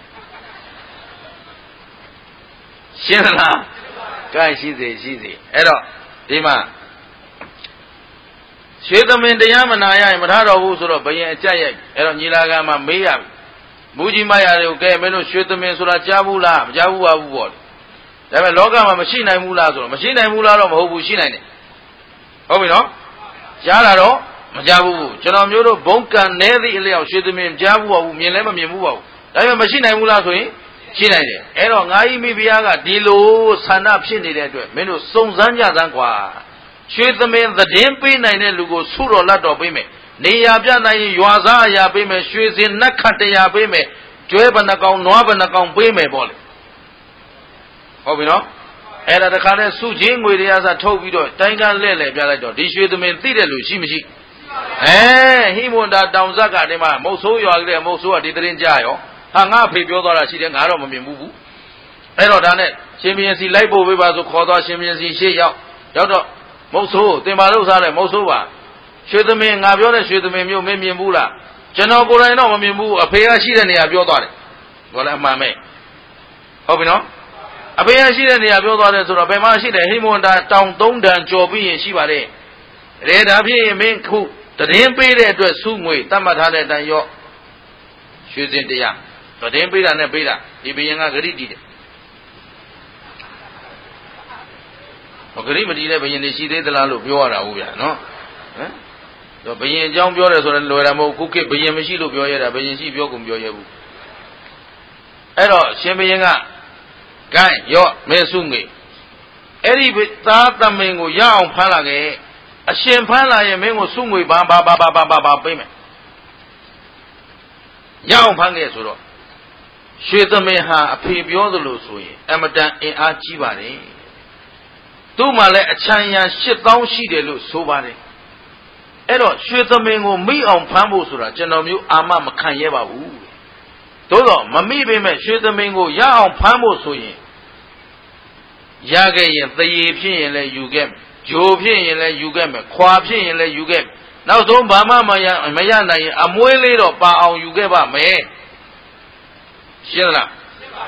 ရှင်းလားကဲရှိစေရှိစေအဲ့တော့ဒီမှာရွှေသမင်တရားမနာရရင်မထားတော့ဘူးဆိုတော့ဘရင်အကြက်ရိုက်အဲ့တော့ညီလာခံမှာမေးရပြီမူကြီးမရတွေကိုကဲမင်းတို့ရွှေသမင်ဆိုတာကြားဘူးလားမကြားဘူးပါဘူးပေါ့ဒါပေမဲ့လောကမှာမရှိနိုင်ဘူးလားဆိုတော့မရှိနိုင်ဘူးလားတော့မဟုတ်ဘူးရှိနိုင်တယ်ဟုတ်ပြီနော်ကြားတာတော့မကြားဘူးကျွန်တော်မျိုးတို့ဘုံကံနဲသည့်အလျောက်ရွှေသမင်ကြားဘူးပါဘူးမြင်လည်းမမြင်ဘူးပါဘူးဒါပေမဲ့မရှိနိုင်ဘူးလားဆိုရင်ရှိနိုင်တယ်အဲ့တော့ငါကြီးမိဖုရားကဒီလိုဆန္ဒဖြစ်နေတဲ့အတွက်မင်းတို့စုံစမ်းကြသမ်းကွာရွှေသမင်သတင်းပေးနိုင်တဲ့လူကိုဆုတော်လက်တော်ပေးမယ်နေရာပြနိုင်ရင်ရွာသားအရာပေးမယ်ရွှေစင်နတ်ခတ်တရားပေးမယ်ကျွဲဘဏ္ဍကောင်နွားဘဏ္ဍကောင်ပေးမယ်ပေါ့လေဟုတ်ပြီနော်အဲ့ဒါတခါနဲ့စုချင်းငွေတရားစားထုတ်ပြီးတော့တိုင်းကန်းလဲ့လဲပြလိုက်တော့ဒီရွှေသမင်သိတဲ့လူရှိမရှိအဲဟိမွန်တာတောင်ဇက်ကဒီမှာမုတ်ဆိုးရွာကလေးမုတ်ဆိုးကဒီသတင်းကြရောဟာငါအဖေပြောသွားတာရှိတယ်ငါတော့မမြင်ဘူးဘူးအဲ့တော့ဒါနဲ့ရှင်ဘုရင်စီလိုက်ပို့ပေးပါဆိုခေါ်သွားရှင်ဘုရင်စီရှေ့ရောက်ရောက်တော့မုတ်ဆိုးတင်ပါလို့စားတယ်မုတ်ဆိုးပါရွှေသမင်ငါပြောတဲ့ရွှေသမင်မျိုးမင်းမြင်ဘူးလားကျွန်တော်ကိုယ်တိုင်တော့မမြင်ဘူးအဖေကရှိတဲ့နေရာပြောသွားတယ်ပြောလဲအမှန်ပဲဟုတ်ပြီနော်အဖေကရှိတဲ့နေရာပြောသွားတယ်ဆိုတော့ဘယ်မှာရှိတယ်ဟိမွန်တာတောင်သုံးတန်ကြော်ပြီးရင်ရှိပါတယ်ရေဒါဖြစ်ရင်မင်းခုတရင်ပေးတဲ့အတွက်စုငွေတတ်မှတ်ထားတဲ့အတိုင်းရော့ရွှေစင်တရားတရင်ပေးတာနဲ့ပေးတာဒီဘယင်ကဂရိတည်တယ်ဟောဂရိမတည်တဲ့ဘယင်တွေရှိသေးသလားလို့ပြောရတာဟုတ်ဗျာနော်ဟမ်တော့ဘယင်အကြောင်းပြောတယ်ဆိုတော့လွယ်တာမဟုတ်ခုခေတ်ဘယင်မရှိလို့ပြောရတာဘယင်ရှိပြောကုန်ပြောရဘူးအဲ့တော့ရှင်ဘယင်ကဂိုင်းရော့မဲစုငွေအဲ့ဒီသားသမင်ကိုရအောင်ဖမ်းလာခဲ့အရှင်ဖမ်းလာရင်မင်းကိုစုငွေဘာဘာဘာဘာဘာဘာပေးမယ်ရအောင်ဖမ်းခဲ့ဆိုတော့ရွှေသမင်ဟာအဖေပြောသလိုဆိုရင်အမတန်အင်အားကြီးပါတယ်သူ့မှာလည်းအချမ်းရံရှစ်သောင်းရှိတယ်လို့ဆိုပါတယ်အဲ့တော့ရွှေသမင်ကိုမိအောင်ဖမ်းဖို့ဆိုတာကျွန်တော်မျိုးအာမမခံရပါဘူးသို့တော့မမိပေမဲ့ရွှေသမင်ကိုရအောင်ဖမ်းဖို့ဆိုရင်ရခဲ့ရင်သရေဖြစ်ရင်လည်းယူခဲ့မယ်ဂျိုဖြစ်ရင်လည်းယူခဲ့မယ်ခွာဖြစ်ရင်လည်းယူခဲ့မယ်နောက်ဆုံးဘာမှမရမရနိုင်ရင်အမွေးလေးတော့ပါအောင်ယူခဲ့ပါမယ်ရှင်းလားဟ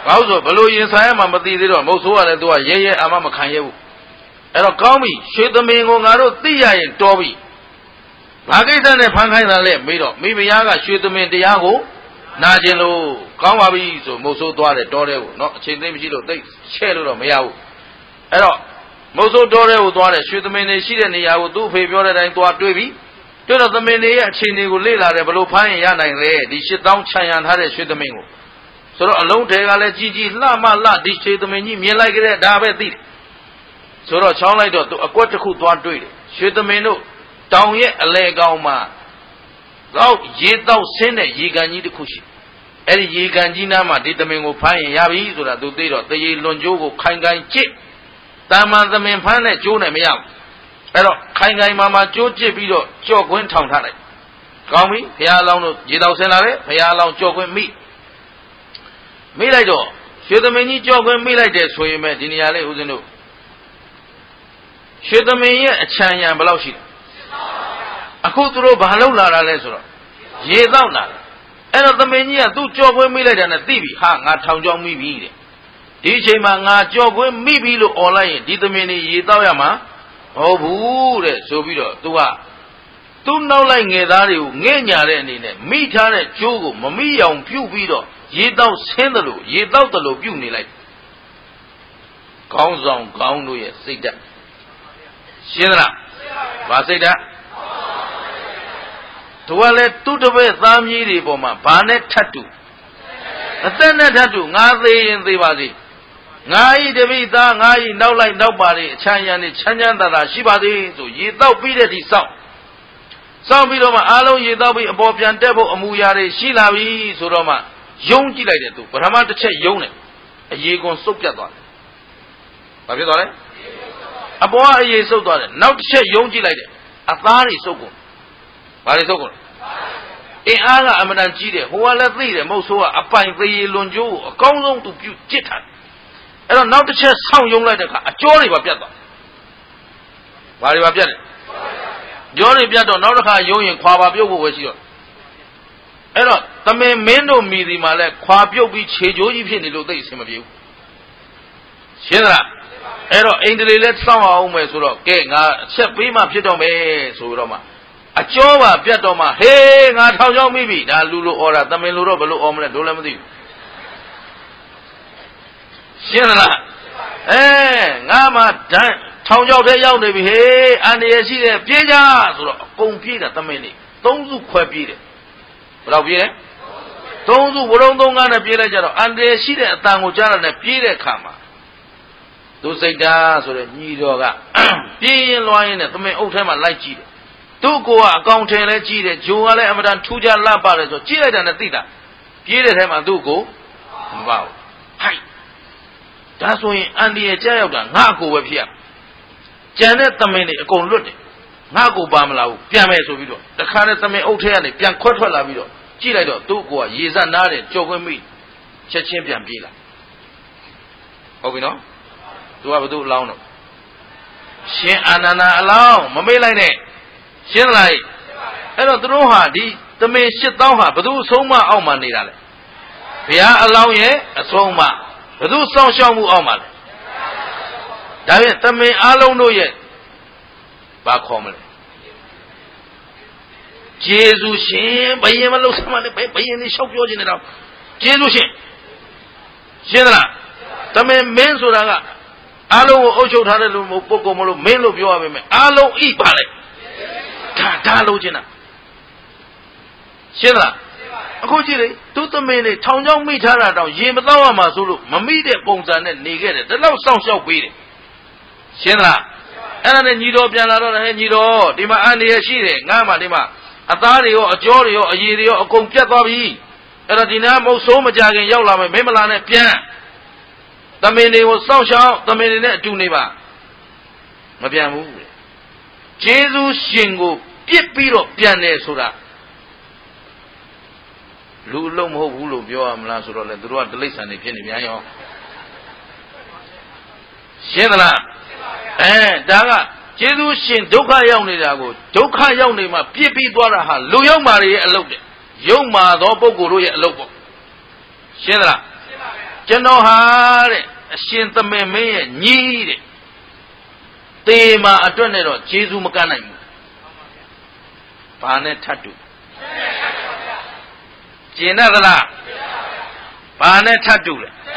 ဘာလို့ဆိုဘလို့ရင်ဆိုင်ရမှာမသိသေးတော့မဟုတ်ဆိုးရတယ်သူကရဲရဲအာမမခံရဘူးအဲ့တော့ကောင်းပြီရွှေသမင်ကိုငါတို့သိရရင်တော်ပြီဘာကိစ္စနဲ့ဖန်ခိုင်းတာလဲမေးတော့မိဖုရားကရွှေသမင်တရားကိုနာကျင်လို့ကောင်းပါပြီဆိုမဟုတ်ဆိုးသွားတယ်တော်တယ်ကိုနော်အချိန်သိမရှိလို့သိချဲ့လို့တော့မရဘူးအဲ့တော့မဟုတ်ဆိုးတော်တယ်ကိုသွားတယ်ရွှေသမင်တွေရှိတဲ့နေရာကိုသူ့အဖေပြောတဲ့အတိုင်းသွားတွေ့ပြီတွေ့တော့သမင်တွေရဲ့အခြေအနေကိုလေ့လာတယ်ဘလို့ဖမ်းရင်ရနိုင်လဲဒီရှစ်သောင်းခြံရံထားတဲ့ရွှေသမင်ကိုဆိုတော့အလုံးထဲကလည်းကြီးကြီးလှမလှဒီရွှေသမင်ကြီးမြင်လိုက်ကြတဲ့ဒါပဲသိတယ်ဆိုတော့ချောင်းလိုက်တော့သူအကွက်တစ်ခုသွားတွေ့တယ်ရွှေသမင်တို့တောင်ရဲ့အလဲကောင်းမှာတော့ရေတော့ဆင်းတဲ့ရေကန်ကြီးတစ်ခုရှိအဲ့ဒီရေကန်ကြီးနားမှာဒီသမင်ကိုဖမ်းရင်ရပြီဆိုတာသူသိတော့တရေလွန်ကျိုးကိုခိုင်ခိုင်ကြစ်တာမန်သမင်ဖမ်းတဲ့ကျိုးနဲ့မရဘူးအဲ့တော့ခိုင်ခိုင်မာမာကျိုးကြစ်ပြီးတော့ကြော့ကွင်းထောင်ထားလိုက်ကောင်းပြီဘုရားအလောင်းတို့ရေတော့ဆင်းလာတယ်ဘုရားအလောင်းကြော့ကွင်းမိမိလိုက်တော့ရွှေသမင်ကြီးကြော့ကွင်းမိလိုက်တယ်ဆိုရင်ပဲဒီနေရာလေးဦးဇင်းတို့ရွှေသမင်ရဲ့အချမ်းရံဘယ်လောက်ရှိလဲအခုသူတို့ဘာလုပ်လာတာလဲဆိုတော့ရေတောက်လာတယ်အဲ့တော့သမင်ကြီးကသူ့ကြော်ကွင်းမိလိုက်တာနဲ့သိပြီဟာငါထောင်ချောင်းမိပြီတဲ့ဒီအချိန်မှာငါကြော်ကွင်းမိပြီလို့អော်လိုက်ရင်ဒီသမင်ကြီးရေတောက်ရမှာမဟုတ်ဘူးတဲ့ဆိုပြီးတော့သူကသူ့နောက်လိုက်ငယ်သားတွေကိုငဲ့ညာတဲ့အနေနဲ့မိထားတဲ့ကျိုးကိုမမိအောင်ပြုတ်ပြီးတော့ရေတောက်ဆင်းတယ်လို့ရေတောက်တယ်လို့ပြုတ်နေလိုက်ခေါင်းဆောင်ခေါင်းတို့ရဲ့စိတ်ဓာတ်ရှင်းသလားဘာစိတ်ဓာတ်သူကလည်းသူ့တပည့်သားမြေးတွေပေါ်မှာဘာနဲ့ထတ်တူအသက်နဲ့ထတ်တူငါသေးရင်သေးပါစေငါဤတပိသားငါဤနောက်လိုက်နောက်ပါလေအချမ်းရံနေချမ်းချမ်းသာသာရှိပါသေးဆိုရေတောက်ပြီးတဲ့ဒီစောင့်စောင့်ပြီးတော့မှအားလုံးရေတောက်ပြီးအပေါ်ပြန်တက်ဖို့အမူအရာတွေရှိလာပြီဆိုတော့မှယုံကြည့်လိုက်တယ်သူပထမတစ်ချက်ယုံတယ်အရေကွန်စုပ်ပြတ်သွားတယ်ဘာဖြစ်သွားလဲအပေါ်ကအရေစုပ်သွားတယ်နောက်တစ်ချက်ယုံကြည့်လိုက်တယ်အသားတွေစုပ်ကုန်ဘာတွေစုပ်ကုန်အင်းအားကအမှန်တန်ကြီးတယ်ဟိုကလည်းသိတယ်မဟုတ်ဆိုးကအပိုင်သေးရလွန်ကျိုးကိုအကောင်းဆုံးသူပြုတ်ကြစ်ထားတယ်အဲ့တော့နောက်တစ်ချက်ဆောင်းယုံလိုက်တဲ့အခါအကျော်တွေပါပြတ်သွားဘာတွေပါပြတ်လဲကျော်တွေပြတ်တော့နောက်တစ်ခါယုံရင်ခွာပါပြုတ်ဖို့ပဲရှိတော့အဲ့တော့သမင်မင်းတို့မိဒီမှာလဲခွာပြုတ်ပြီးခြေကြိုးကြီးဖြစ်နေလို့သိအဆင်မပြေဘူးရှင်းသလားအဲ့တော့အိန္ဒြေလည်းစောင့်အောင်မယ်ဆိုတော့ကဲငါအချက်ပေးမှဖြစ်တော့မယ်ဆိုတော့မှအကျော်ပါပြတ်တော့မှဟေးငါထောင်ချောင်းမိပြီဒါလူလိုអော်တာသမင်လိုတော့ဘလို့អော်မလဲတို့လည်းမသိဘူးရှင်းသလားအဲငါမှဒန်းထောင်ချောင်းထဲရောက်နေပြီဟေးအန္တရာယ်ရှိတယ်ပြေးကြဆိုတော့အကုန်ပြေးတာသမင်နေသုံးစုခွဲပြေးတယ်ဘယ်တော့ပြေးလဲသုံးစုဝရုံသုံးကားနဲ့ပြေးလိုက်ကြတော့အန္တရာယ်ရှိတဲ့အတန်ကိုကြားရတဲ့ပြေးတဲ့အခါမှာသူစိတ်ဓာတ်ဆိုတဲ့ညီတော်ကပြေးရင်လွှားရင်နဲ့သမင်အုပ်ထဲမှာလိုက်ကြည့်တယ်သူ့ကိုယ်ကအကောင်ထင်လဲကြည့်တယ်ဂျိုကလည်းအမတန်ထူးခြားလှပတယ်ဆိုကြည့်လိုက်တာနဲ့သိတာပြေးတဲ့ထဲမှာသူ့ကိုမပါဘူးဟိုက်ဒါဆိုရင်အန္တရာယ်ကြောက်ရောက်တာငါ့ကိုပဲဖြစ်ရကြံတဲ့သမင်တွေအကုန်လွတ်တယ်ငါ့ကိုပါမလာဘူးပြန်မယ်ဆိုပြီးတော့တခါနဲ့သမင်အုပ်ထဲကနေပြန်ခွက်ထွက်လာပြီးတော့ကြည့်လိုက်တော့သူ့ကိုယ်ကရေစက်နားတယ်ကြော်ခွင့်မိချက်ချင်းပြန်ပြေးလာဟုတ်ပြီနော်သူကဘသူအလောင်းတော့ရှင်အာနန္ဒာအလောင်းမမေ့လိုက်နဲ့ရှင်းလိုက်အဲ့တော့သူတို့ဟာဒီသမင်ရှစ်သောင်းဟာဘသူအဆုံးမအောက်မှာနေတာလဲဘုရားအလောင်းရဲ့အဆုံးမဘသူစောင့်ရှောက်မှုအောက်မှာလဲဒါဖြင့်သမင်အလုံးတို့ရဲ့ဘာခေါ်မလဲကျေးဇူးရှင်ဘယင်မလို့ဆမလည်းဘယင်နေလျှောက်ပြောခြင်းနဲ့တော့ကျေးဇူးရှင်ရှင်းသလားသမင်မင်းဆိုတာကအလုံးကိုအုပ်ချုပ်ထားတဲ့လူပုဂ္ဂိုလ်မလို့မင်းလို့ပြောရပါမယ်အလုံးဣပါလေဒါဒါလို့ချင်းတာရှင်းသလားအခုကြည့်လေသူသမင်တွေထောင်ချောင်းမိထားတာတောင်ရေမတော့ရမှာဆိုလို့မမိတဲ့ပုံစံနဲ့နေခဲ့တယ်ဒါတော့စောင့်ရှောက်ပေးတယ်ရှင်းသလားအဲ့ဒါနဲ့ညီတော်ပြန်လာတော့ဟဲ့ညီတော်ဒီမှာအန္တရာယ်ရှိတယ်ငါမှဒီမှာအသားတွေရောအကြောတွေရောအရည်တွေရောအကုန်ပြတ်သွားပြီအဲ့တော့ဒီနားမဟုတ်ဆိုးမကြခင်ရောက်လာမယ်မင်းမလာနဲ့ပြန်သမင်တွေကိုစောင့်ရှောက်သမင်တွေနဲ့အတူနေပါမပြန်ဘူးတဲ့ကျေးဇူးရှင်ကိုပြစ်ပြီးတော့ပြန်တယ်ဆိုတာလူအလုံးမဟုတ်ဘူးလို့ပြောရမလားဆိုတော့လေသူတို့ကတိရစ္ဆာန်တွေဖြစ်နေပြန်ရောရှင်းသလားအဲဒါကကျေးဇူးရှင်ဒုက္ခရောက်နေတာကိုဒုက္ခရောက်နေမှပြစ်ပြီးသွားတာဟာလူယုံမာတွေရဲ့အလုပ်တဲ့ယုံမာသောပုဂ္ဂိုလ်တို့ရဲ့အလုပ်ပေါ့ရှင်းသလား Chano Hare, Shin the Meme, Need it. Tema Atonero, Jesu Makanai. Pane Tatu. Jinadala. Pane Tatu.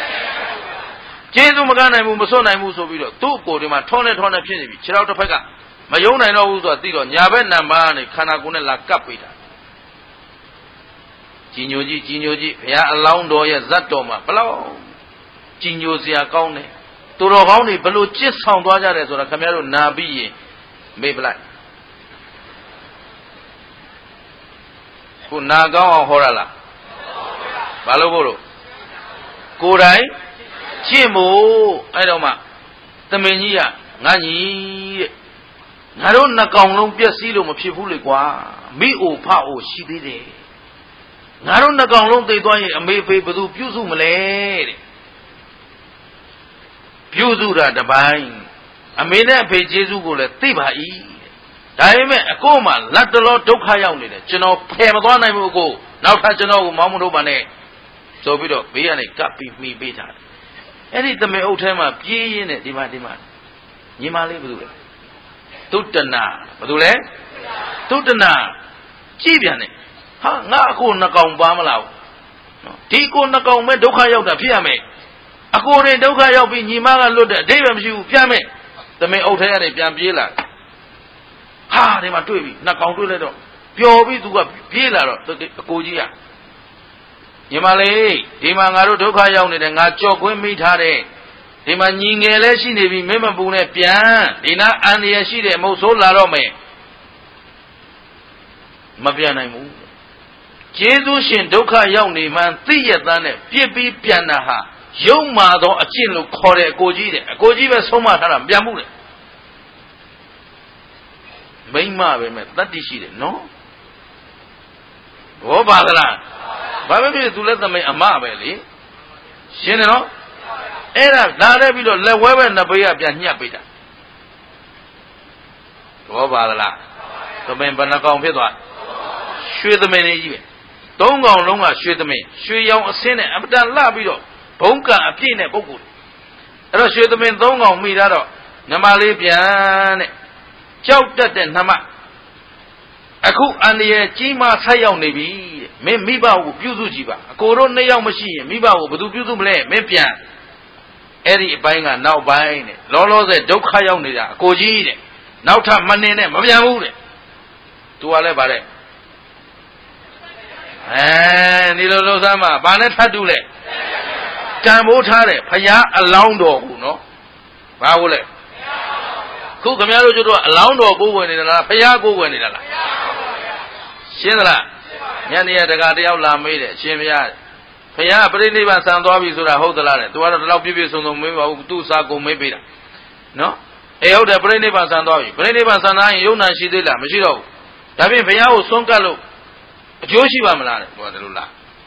Jesu Makanai Musona Musovido, two Kodima, Tone Tone Pinibi, Chirauta Pega. Mayona and Ozo Tiro, Yaben Namani, Kanaguna La Capita. Jinyoji, Jinyoji, Ya Laundo, Zatoma, Palo, Jinyozia Kaune, Turohoni, Balu, Chis Sound Wajares or a Camero Nabi, Mayblack. Kunaga Horala Balogoro Kurai, Chimu, Idoma, Tamania, Nani. I don't know how long Piasilum of Chipuliqua, me o pao, she did it. I don't know how long they do a may paper to Pusumale. Pusura the buying. I may not pay Jesu go let Tibai. Diame a coma, let the Lord took high on it. General Pamadona will go. Now Tajano, Mamuno Bane. So we don't be any copy me better. Any the me old time up, ye in it, demand demand. Yimali will do it. Tutana, Badule? Tutana, Chibiane. Ha, Naku Nakam Bamalao. Tico Nakam Dokayo da Piame. According to Dokayo be Yimala Luda, David you Piame. The may old hair in Piambila. Ha, they were doing Nakam to the Piobi to a Pila to the Kojia. Yimale, Dimangaro Dokayo and Nacho Quimmy Tare. Di ma nyingele shi ne bi mema bu ne pian di na aniya shi de mo so la ro me ma pian nai mu Jesu shin dukha yauk ne man ti yat tan ne piet pi pian na ha yau ma tho a chin lo khaw de a ko ji de a ko ji be song ma tha da pian mu de maimma be me tatti shi de no ho ba da la ba be pi tu le thamai ama be le shin ne no Era, Nare Bido, Lewe and Nabaya Pianya Pita. Robala. The men Banacom Pita. Shoot the men even. Don't go longer, shoot the men. Shoot young sinner, Abdan Labido. Ponka, a pin at Boku. And I shoot the men don't go me that. Namali Piane. Choked that and Nama. A cook and the Chima Sayo Nebi. Me Miba, Puzujiba. A coron nail machine. Miba, Budu Puzumle, Mempian. Eri buying a now buying it. Lolo the Dokaya Nida, Koji, Nauta Manene, Maviamure. To Alebare. And Nilo Zama, Baneta Dule. Tamotare, Paya, a loundo, no? Baule. Kukamaro, a loundo go in it, a Paya go in it. Shinala. Yania the Gadia made it, Shimia. Paya, pretty by Sandovi to hold the ladder. To other love people on the move to Sago maybe. No? A older pretty by Sandovi. Pretty by Sanai, Yuna Shidilla, Machiro. Tabi Paya, Sonkalo. Joshi Bamala, Guadalula.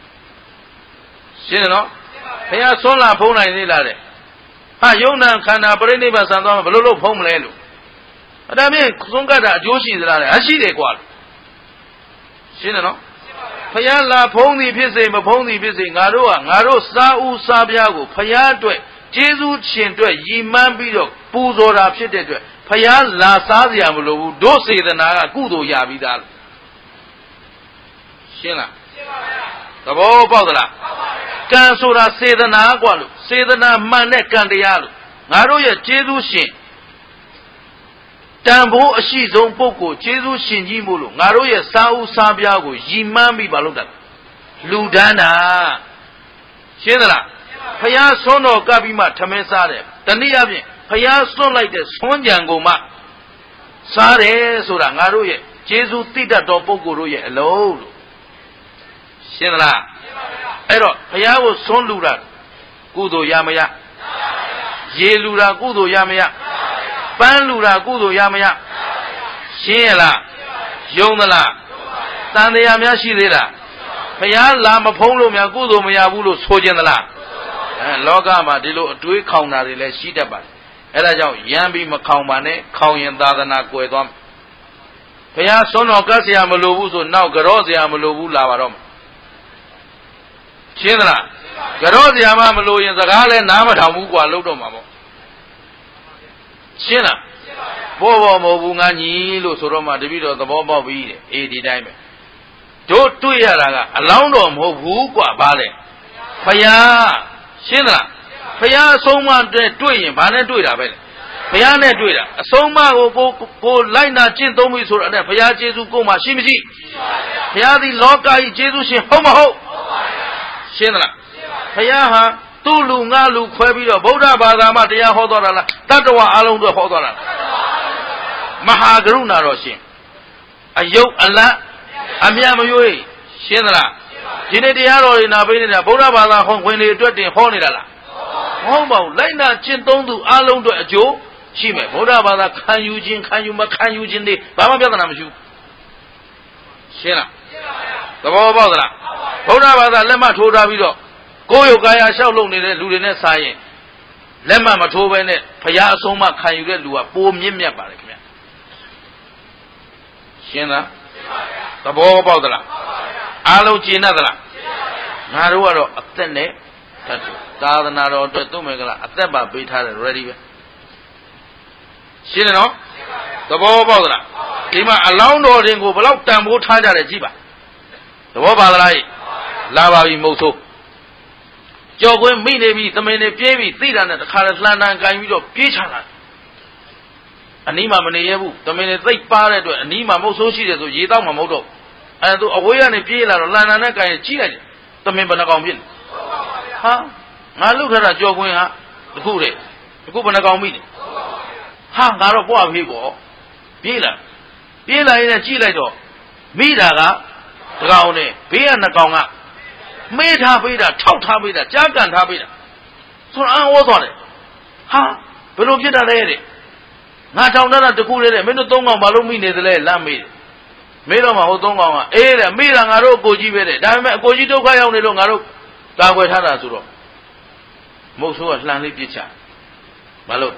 Sino? Paya Sola Pona in the ladder. Ha, Yona Kana, pretty by Sandovi, Lolo Pomlelo. But I mean, Sonkata, Joshi the ladder, Ashi de Qual. Sino? Payala pony pissing, a pony pissing, Garoa, Garo Sau Sabiago, Payatwe, Jesu Chintwe, Yiman Bido, Puzora Pitetwe, Payal La Saziamulu, Dosi the Naga, Kudo Yabidal. Shina. The Bo Bodala. Kansura say the Nagualu, say the Namanek and the Yalu. Garoya Jesu Shin. Tambo a she's own Poco, Jesu Shinjimulu, Naroya Sau Sabiago, Jimambi Baluda, Ludana, Shinala, Paya Sono Gabima Tamesare, Taniabi, Paya Son like the Sonjangoma, Sare Sura, Naroye, Jesu Tita Dopoguruye, alone. Shinala, Ero, Paya was Son Lura, Kudo Yamaya, Yelura Kudo Yamaya. Panlura Gudo Yamaya Shela Yonala Sanda Yamya Shidera Paya Lama Polo Miagudo Miabulo Sojanala Logama Dilo Dui Kauna de Shidaba Elajo Yambi Macaumane, Kauyan Dadana Guedom Paya Sono Gasia Malubuzo now Garozia Malubu Lavarom ရှင်းသလားကြောစရာမှမလို့ရင်စကားလဲနားမထောင်ဘူးကွာလို့တော့မှာပေါ့ရှင်းလားဘောဘောမဟုတ်ဘူးငါညီလို့ဆိုတော့မှတပည့်တော်သဘောပေါက်ပြီတဲ့အေးဒီတိုင်းပဲတို့တွေ့ရတာကအလောင်းတော်မဟုတ်ဘူးကွာဘာလဲဖယားရှင်းသလားဖယားအဆုံးမတဲ့တွေ့ရင်ဘာနဲ့တွေ့တာပဲလဲဖယားနဲ့တွေ့တာအဆုံးမကိုကိုကိုလိုက်နာကျင့်သုံးပြီဆိုတော့အဲ့ဖယားကျေးဇူးကိုမှရှိမရှိဖယားသည်လောကကြီးကျေးဇူးရှင်ဟုတ်မဟုတ်ရှင်းသလားဖယားဟာသူ့လူငါလူခွဲပြီးတော့ဗုဒ္ဓဘာသာမှတရားဟောတော်တာလားတတ္တဝအလုံးတို့ဟောတော်တာမဟာကရုဏာတော်ရှင်အယုတ်အလတ်အမြတ်မရွေးရှင်းသလားဒီနေ့တရားတော်တွေနာပေးနေတာဗုဒ္ဓဘာသာဟောဝင်လေအတွက်တင်ဟောနေတာလားမဟုတ်ပါဘူးလိုက်နာကျင့်သုံးသူအလုံးတို့အကျိုးရှိမယ်ဗုဒ္ဓဘာသာခံယူခြင်းခံယူမခံယူခြင်းတွေဘာမှပြဿနာမရှိဘူးရှင်းလားသဘောပေါက်သလားဗုဒ္ဓဘာသာလက်မှတ်ထိုးထားပြီးတော့ကိုယ်ရုပ်ကာယလျှောက်လုပ်နေတဲ့လူတွေနဲ့စာရင်လက်မှတ်မထိုးဘဲနဲ့ဘုရားအဆုံးအမခံယူတဲ့လူကပိုမြင့်မြတ်ပါတယ်ခင်ဗျရှင်းလားသဘောပေါက်သလားအားလုံးကျင့်တတ်သလားငါတို့ကတော့အသက်နဲ့တတ်တယ်သာသနာတော်အတွက်သုံးမယ်ကလားအသက်ပါပေးထားတယ် ready ပဲရှင်းတယ်နော်သဘောပေါက်သလားဒီမှာအလောင်းတော်တွေကိုဘယ်လောက်တန်ဖိုးထားကြတယ်ကြည့်ပါသဘောပါသလားလာပါပြီမဟုတ်ဆိုးကြော်ခွင်းမိနေပြီသမင်နေပြေးပြီသိတာနဲ့တခါတည်းလှန်တန်ကင်ပြီးတော့ပြေးချလာအနီးမှာမနေရဘူးသမင်နေသိပ်ပါတဲ့အတွက်အနီးမှာမဟုတ်ဆိုးရှိတယ်ဆိုရေတောက်မှာမဟုတ်တော့အဲသူအဝေးကနေပြေးလာတော့လှန်တန်နဲ့ကင်ကြည့်လိုက်တယ်သမင်ဘယ်နှကောင်ဖြစ်ဟာငါလုထတာကြော်ခွင်းဟာတခုတည်းတခုဘယ်နှကောင်မိတယ်ဟာငါတော့ပွားဖေးပေါ့ပြေးလာပြေးလာရင်ကြည့်လိုက်တော့မိတာကတကောင်နဲ့ဘေးကနှစ်ကောင်ကမေးထားပေးတာထောက်ထားပေးတာကြားကန်ထားပေးတာဆိုတော့အံ့ဩသွားတယ်ဟာဘယ်လိုဖြစ်တာလဲတဲ့ငါထောင်တာတခုလေးတဲ့မင်းတို့သုံးကောင်ဘာလို့မိနေသလဲလမ်းမေးတယ်မေးတော့မှဟိုသုံးကောင်ကအေးတဲ့မိတာငါတို့အကိုကြီးပဲတဲ့ဒါပေမဲ့အကိုကြီးဒုက္ခရောက်နေလို့ငါတို့ကာကွယ်ထားတာဆိုတော့မုတ်ဆိုးကလှန်လေးပြစ်ချဘာလို့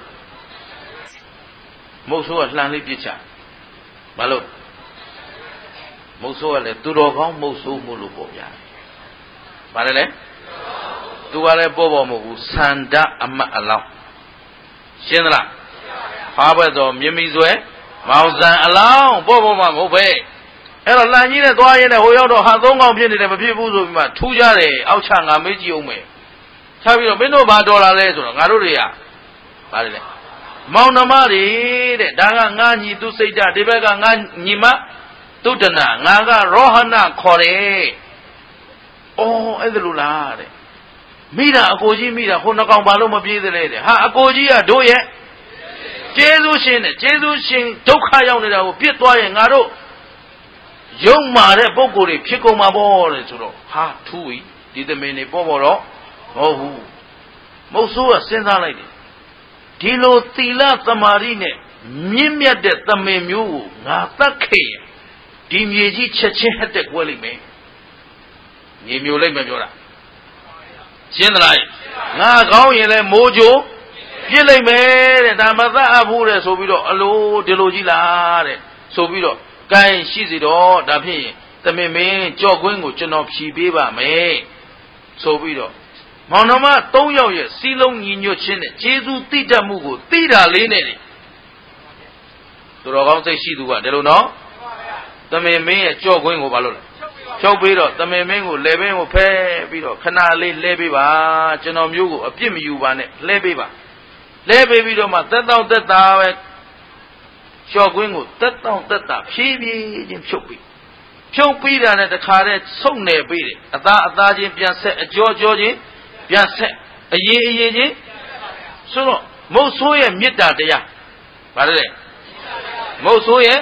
မုတ်ဆိုးကလှန်လေးပြစ်ချဘာလို့မုတ်ဆိုးကလည်းသူတော်ကောင်းမုတ်ဆိုးမှုလို့ပေါ့ဗျာဘာလဲလဲသူကလည်းပေါ်ပေါ်မဟုတ်ဘူးစန္ဒအမတ်အလောင်းရှင်းသလားဖားဘက်တော်မြင်မီဆွဲမောင်စံအလောင်းပေါ်ပေါ်မှမဟုတ်ပဲအဲ့တော့လန်ကြီးနဲ့သွားရင်းနဲ့ဟိုရောက်တော့ဟာသုံးကောင်ဖြစ်နေတယ်မဖြစ်ဘူးဆိုပြီးမှထူးကြတယ်အောက်ချငါမေးကြည့်အောင်မယ်ထားပြီးတော့မင်းတို့ဘာတော်လာလဲဆိုတော့ငါတို့တွေကဘာလဲလဲမောင်နှမတွေတဲ့ဒါကငါညီသူစိတ်ဓာတ်ဒီဘက်ကငါညီမသူတနာငါကရောဟနာခေါ်တယ်အော်အဲ့ဒါလိုလားတဲ့မိတာအကိုကြီးမိတာဟိုနှကောင်ဘာလို့မပြေးသလဲတဲ့ဟာအကိုကြီးကတို့ရဲ့ကျေးဇူးရှင်တဲ့ကျေးဇူးရှင်ဒုက္ခရောက်နေတာကိုပြစ်သွားရင်ငါတို့ယုံမာတဲ့ပုံကိုယ်တွေဖြစ်ကုန်မှာပေါ့တဲ့ဆိုတော့ဟာထူးပြီဒီသမင်တွေပေါ့ပေါ့တော့မဟုတ်ဘူးမဟုတ်ဆိုးကစဉ်းစားလိုက်တယ်ဒီလိုသီလသမာဓိနဲ့မြင့်မြတ်တဲ့သမင်မျိုးကိုငါသတ်ခဲ့ရင်ဒီမြေကြီးချက်ချင်းဟက်တဲ့ကွဲလိမ့်မယ်မြေမျိုးလိုက်မပြောတာရှင်းသလားငါကောင်းရင်လဲမိုးကြိုပြစ်လိုက်မယ်တဲ့ဒါမသတ်အပ်ဘူးတဲ့ဆိုပြီးတော့အလိုဒီလိုကြီးလားတဲ့ဆိုပြီးတော့ကဲရှိစီတော့ဒါဖြစ်ရင်သမင်မင်းကြော့ကွင်းကိုကျွန်တော်ဖြီးပေးပါမယ်ဆိုပြီးတော့မောင်နှမသုံးယောက်ရဲ့စီးလုံးညီညွတ်ခြင်းနဲ့ကျေးဇူးတိတတ်မှုကိုသိတာလေးနဲ့သူတော်ကောင်းစိတ်ရှိသူကဒီလိုနော်သမင်မင်းရဲ့ကြော့ကွင်းကိုဘာလို့လဲဖြုတ်ပြီးတော့သမင်မင်းကိုလဲပင်ကိုဖဲပြီးတော့ခဏလေးလဲပေးပါကျွန်တော်မျိုးကိုအပြစ်မယူပါနဲ့လဲပေးပါလဲပေးပြီးတော့မှသက်တောင့်သက်သာပဲလျှော့ကွင်းကိုသက်တောင့်သက်သာဖြည်းဖြည်းချင်းဖြုတ်ပြီးဖြုတ်ပြီးတာနဲ့တခါတည်းဆုံနေပြီးတယ်အသားအသားချင်းပြန်ဆက်အကြောကြောချင်းပြန်ဆက်အရေးအရေးချင်းဆိုတော့မုတ်ဆိုးရဲ့မေတ္တာတရားဗါလဲမုတ်ဆိုးရဲ့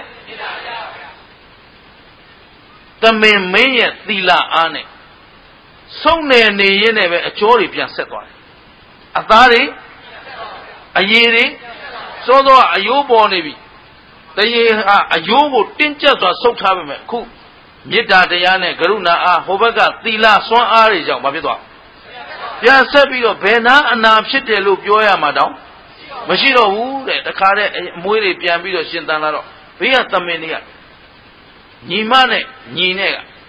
သမင်မင်းရဲ့သီလအားနဲ့ဆုံးနေနေရင်းနဲ့ပဲအကျော်တွေပြန်ဆက်သွားတယ်အသားတွေအရည်တွေစောစောအယိုးပေါ်နေပြီတရေဟာအယိုးကိုတင်းကျပ်စွာဆုပ်ထားပါမယ်အခုမေတ္တာတရားနဲ့ကရုဏာအားဟိုဘက်ကသီလစွမ်းအားတွေကြောင့်မဖြစ်သွားပြန်ဆက်ပြီးတော့ဘယ်နာအနာဖြစ်တယ်လို့ပြောရမှာတောင်မရှိတော့ဘူးတဲ့တခါတည်းအမွေးတွေပြန်ပြီးတော့ရှင်သန်လာတော့ဘေးကသမင်တွေကညီမနဲ့ညီနဲ့က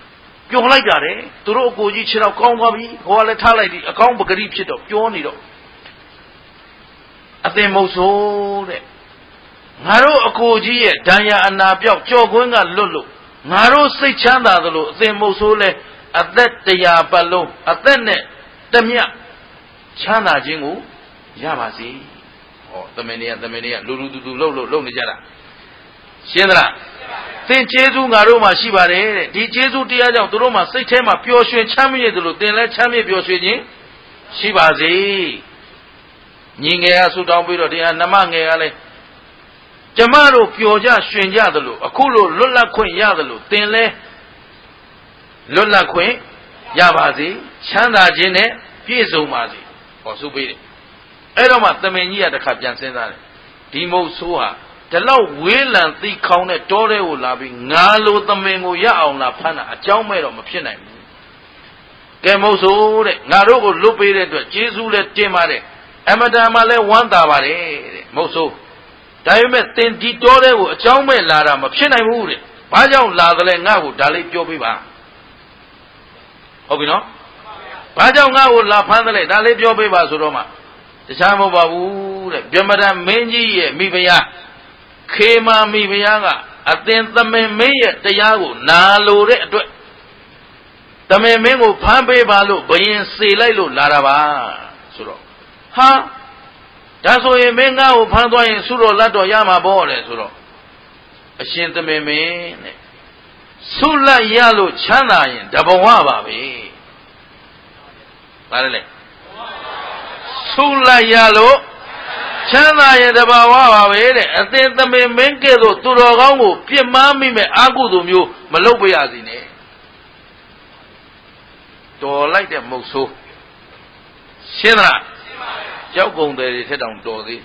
ပျော်လိုက်တာတယ်သူတို့အကိုကြီးခြေတော့ကောင်းသွားပြီဟိုကလည်းထားလိုက်ပြီအကောင်းပဂရိဖြစ်တော့ပြောနေတော့အသင်မဟုတ်ဆိုတဲ့ငါတို့အကိုကြီးရဲ့ဒဏ်ရာအနာပြောက်ကြော်ကွင်းကလွတ်လို့ငါတို့စိတ်ချမ်းသာသလိုအသင်မဟုတ်ဆိုလဲအသက်တရားပတ်လုံးအသက်နဲ့တမျှချမ်းသာခြင်းကိုရပါစေဟောသမင်တွေကသမင်တွေကလူလူတူတူလှုပ်လှုပ်လှုပ်နေကြတာရှင်းသလားသင်ကျေးဇူးငါတို့မှာရှိပါတယ်တဲ့ဒီကျေးဇူးတရားကြောင့်သူတို့မှာစိတ်ထဲမှာပျော်ရွှင်ချမ်းမြေ့တယ်လို့သင်လည်းချမ်းမြေ့ပျော်ရွှင်ခြင်းရှိပါစေညီငယ်ကဆူတောင်းပြီးတော့ဒီဟာနမငယ်ကလည်းကျမတို့ပျော်ကြရွှင်ကြတယ်လို့အခုလိုလွတ်လပ်ခွင့်ရတယ်လို့သင်လည်းလွတ်လပ်ခွင့်ရပါစေချမ်းသာခြင်းနဲ့ပြည့်စုံပါစေဟောဆုပေးတယ်အဲ့တော့မှသမင်ကြီးကတစ်ခါပြန်စဉ်းစားတယ်ဒီမုတ်ဆိုးဟာဒီလောက်ဝေးလံသိခေါင်းနဲ့တောထဲကိုလာပြီးငါလိုသမင်ကိုရအောင်လာဖမ်းတာအကြောင်းမဲ့တော့မဖြစ်နိုင်ဘူးကဲမုတ်ဆိုးတဲ့ငါတို့ကိုလွတ်ပေးတဲ့အတွက်ကျေးဇူးလည်းတင်ပါတယ်အမတန်မှလည်းဝမ်းသာပါတယ်တဲ့မုတ်ဆိုးဒါပေမဲ့သင်ဒီတောထဲကိုအကြောင်းမဲ့လာတာမဖြစ်နိုင်ဘူးတဲ့ဘာကြောင့်လာသလဲငါ့ကိုဒါလေးပြောပြပါဟုတ်ပြီနော်ဘာကြောင့်ငါ့ကိုလာဖမ်းသလဲဒါလေးပြောပြပါဆိုတော့မှတခြားမဟုတ်ပါဘူးတဲ့ဗျမဒမင်းကြီးရဲ့မိဖုရားခေမာမိဖုရားကအသင်သမင်မင်းရဲ့တရားကိုနာလိုတဲ့အတွက်သမင်မင်းကိုဖမ်းပေးပါလို့ဘယင်စေလိုက်လို့လာတာပါဆိုတော့ဟာဒါဆိုရင်မင်းငါ့ကိုဖမ်းသွားရင်ဆုတော်လက်တော်ရမှာပေါ့လေဆိုတော့အရှင်သမင်မင်းတဲ့ဆုလက်ရလို့ချမ်းသာရင်တဘဝပါပဲဘာလဲလဲဆုလက်ရလို့ချမ်းသာရင်တဘာဝပါပဲတဲ့အသင်သမင်မင်းကဲ့သို့သူတော်ကောင်းကိုပြစ်မှားမိမဲ့အာဟုသူမျိုးမလုပ်ပါရစေနဲ့တော်လိုက်တဲ့မုတ်ဆိုးရှင်းလားရှင်းပါပြီကြောက်ကုန်တယ်ထက်တောင်တော်သေး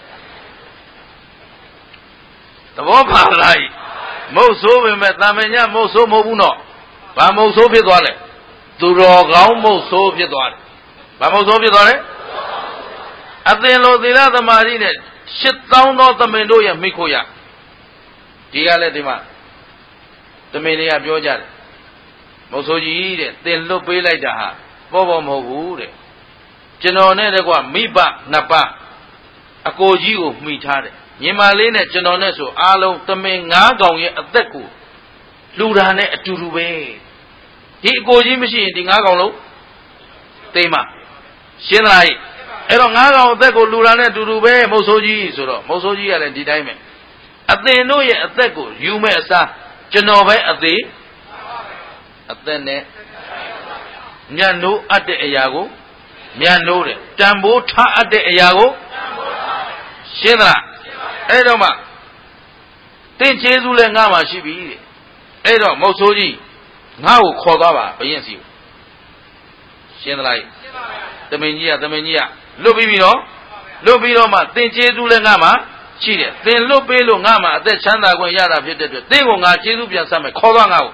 သဘောပါလားမုတ်ဆိုးပဲမဲ့တာမင်ညမုတ်ဆိုးမဟုတ်ဘူးနော်ဘာမုတ်ဆိုးဖြစ်သွားလဲသူတော်ကောင်းမုတ်ဆိုးဖြစ်သွားတယ်ဘာမုတ်ဆိုးဖြစ်သွားလဲအသင်လိုသီလသမာဓိနဲ့ရှစ်သောင်းသောသမင်တို့ရဲ့မိခိုရဒီကလည်းဒီမှာသမင်တွေကပြောကြတယ်မုတ်ဆိုးကြီးတဲ့သင်လွတ်ပေးလိုက်တာဟာပေါ်ပေါ်မဟုတ်ဘူးတဲ့ကျွန်တော်နဲ့တကွမိဘနှစ်ပါးအကိုကြီးကိုမှီထားတယ်ညီမလေးနဲ့ကျွန်တော်နဲ့ဆိုအားလုံးသမင်ငါးကောင်ရဲ့အသက်ကိုလူတာနဲ့အတူတူပဲဒီအကိုကြီးမရှိရင်ဒီငါးကောင်လုံးသိမရှင်းလားအဲ့တော့ငါးကောင်အသက်ကိုလူတာနဲ့အတူတူပဲမုတ်ဆိုးကြီးဆိုတော့မုတ်ဆိုးကြီးကလည်းဒီတိုင်းပဲအသင်တို့ရဲ့အသက်ကိုယူမဲ့အစားကျွန်တော်ပဲအသေးအသက်နဲ့ညံ့နိုးအပ်တဲ့အရာကိုညံ့နိုးတယ်တန်ဖိုးထားအပ်တဲ့အရာကိုရှင်းသလားအဲ့တော့မှသင်ကျေးဇူးလည်းငါမှရှိပြီတဲ့အဲ့တော့မုတ်ဆိုးကြီးငါ့ကိုခေါ်သွားပါဘယင်စီကိုရှင်းသလားသမင်ကြီးကသမင်ကြီးကလွတ်ပြီးပြီနော်လွတ်ပြီးတော့မှသင်ကျေးဇူးလည်းငါမှရှိတယ်သင်လွတ်ပေးလို့ငါမှအသက်ချမ်းသာခွင့်ရတာဖြစ်တဲ့အတွက်သင်ကိုငါကျေးဇူးပြန်ဆက်မယ်ခေါ်သွားငါ့ကို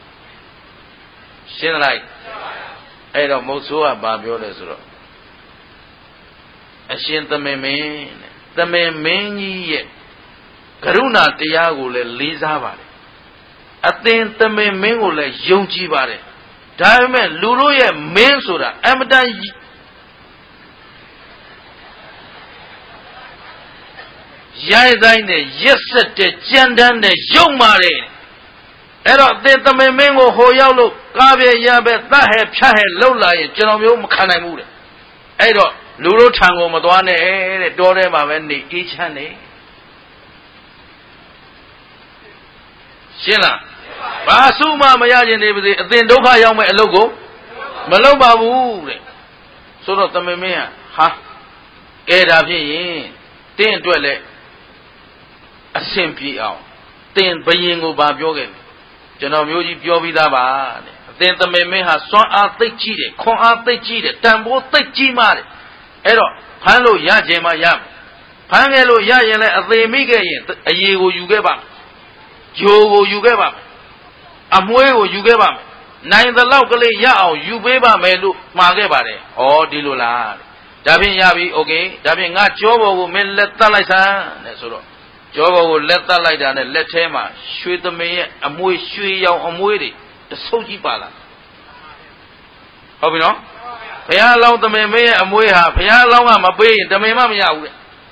ရှင်းသလားအဲ့တော့မုတ်ဆိုးကဘာပြောလဲဆိုတော့အရှင်သမင်မင်းတဲ့သမင်မင်းကြီးရဲ့ကရုဏာတရားကိုလည်းလေးစားပါတယ်အသင်သမင်မင်းကိုလည်းယုံကြည်ပါတယ်ဒါပေမဲ့လူတို့ရဲ့မင်းဆိုတာအမတန်ရိုက်တိုင်းနဲ့ရက်ဆက်တဲ့ကြမ်းတမ်းတဲ့ရုံမာတယ်အဲ့တော့အသင်သမင်မင်းကိုဟိုရောက်လို့ကားပြရပဲတတ်ဟဲဖြတ်ဟဲလှုပ်လာရင်ကျွန်တော်မျိုးမခံနိုင်ဘူးတဲ့အဲ့တော့လူတို့ထံကိုမသွားနဲ့တဲ့တောထဲမှာပဲနေအေးချမ်းနေရှင်းလားဘာစုမှမရခြင်းနေပါစေအသင်ဒုက္ခရောက်မဲ့အလုပ်ကိုမလုပ်ပါဘူးတဲ့ဆိုတော့သမင်မင်းဟာကဲဒါဖြစ်ရင်တင်းအတွက်လည်းအဆင်ပြေအောင်တင်းဘယင်ကိုဘာပြောခဲ့လဲကျွန်တော်မျိုးကြီးပြောပြီးသားပါတဲ့အသင်သမင်မင်းဟာစွမ်းအားသိကြီးတယ်ခွန်အားသိကြီးတယ်တန်ဖိုးသိကြီးမှတယ်အဲ့တော့ဖမ်းလို့ရခြင်းမှရမယ်ဖမ်းခဲ့လို့ရရင်လည်းအသေးမိခဲ့ရင်အရေကိုယူခဲ့ပါမယ်ဂျိုကိုယူခဲ့ပါမယ်အမွှေးကိုယူခဲ့ပါမယ်နိုင်သလောက်ကလေးရအောင်ယူပေးပါမယ်လို့မှာခဲ့ပါတယ်ဩဒီလိုလားဒါဖြင့်ရပြီโอเคဒါဖြင့်ငါကြောဘောကိုမင်းလက်သက်လိုက်စမ်းတဲ့ဆိုတော့ကြောဘောကိုလက်သက်လိုက်တာနဲ့လက်ထဲမှာရွှေသမင်ရဲ့အမွှေးရွှေရောင်အမွှေးတွေတဆုပ်ကြီးပါလာဟုတ်ပြီနော်ဘုရားအလောင်းတမင်မေးရဲ့အမွေးဟာဘုရားအလောင်းကမပေးရင်တမင်မှမရဘူးတဲ့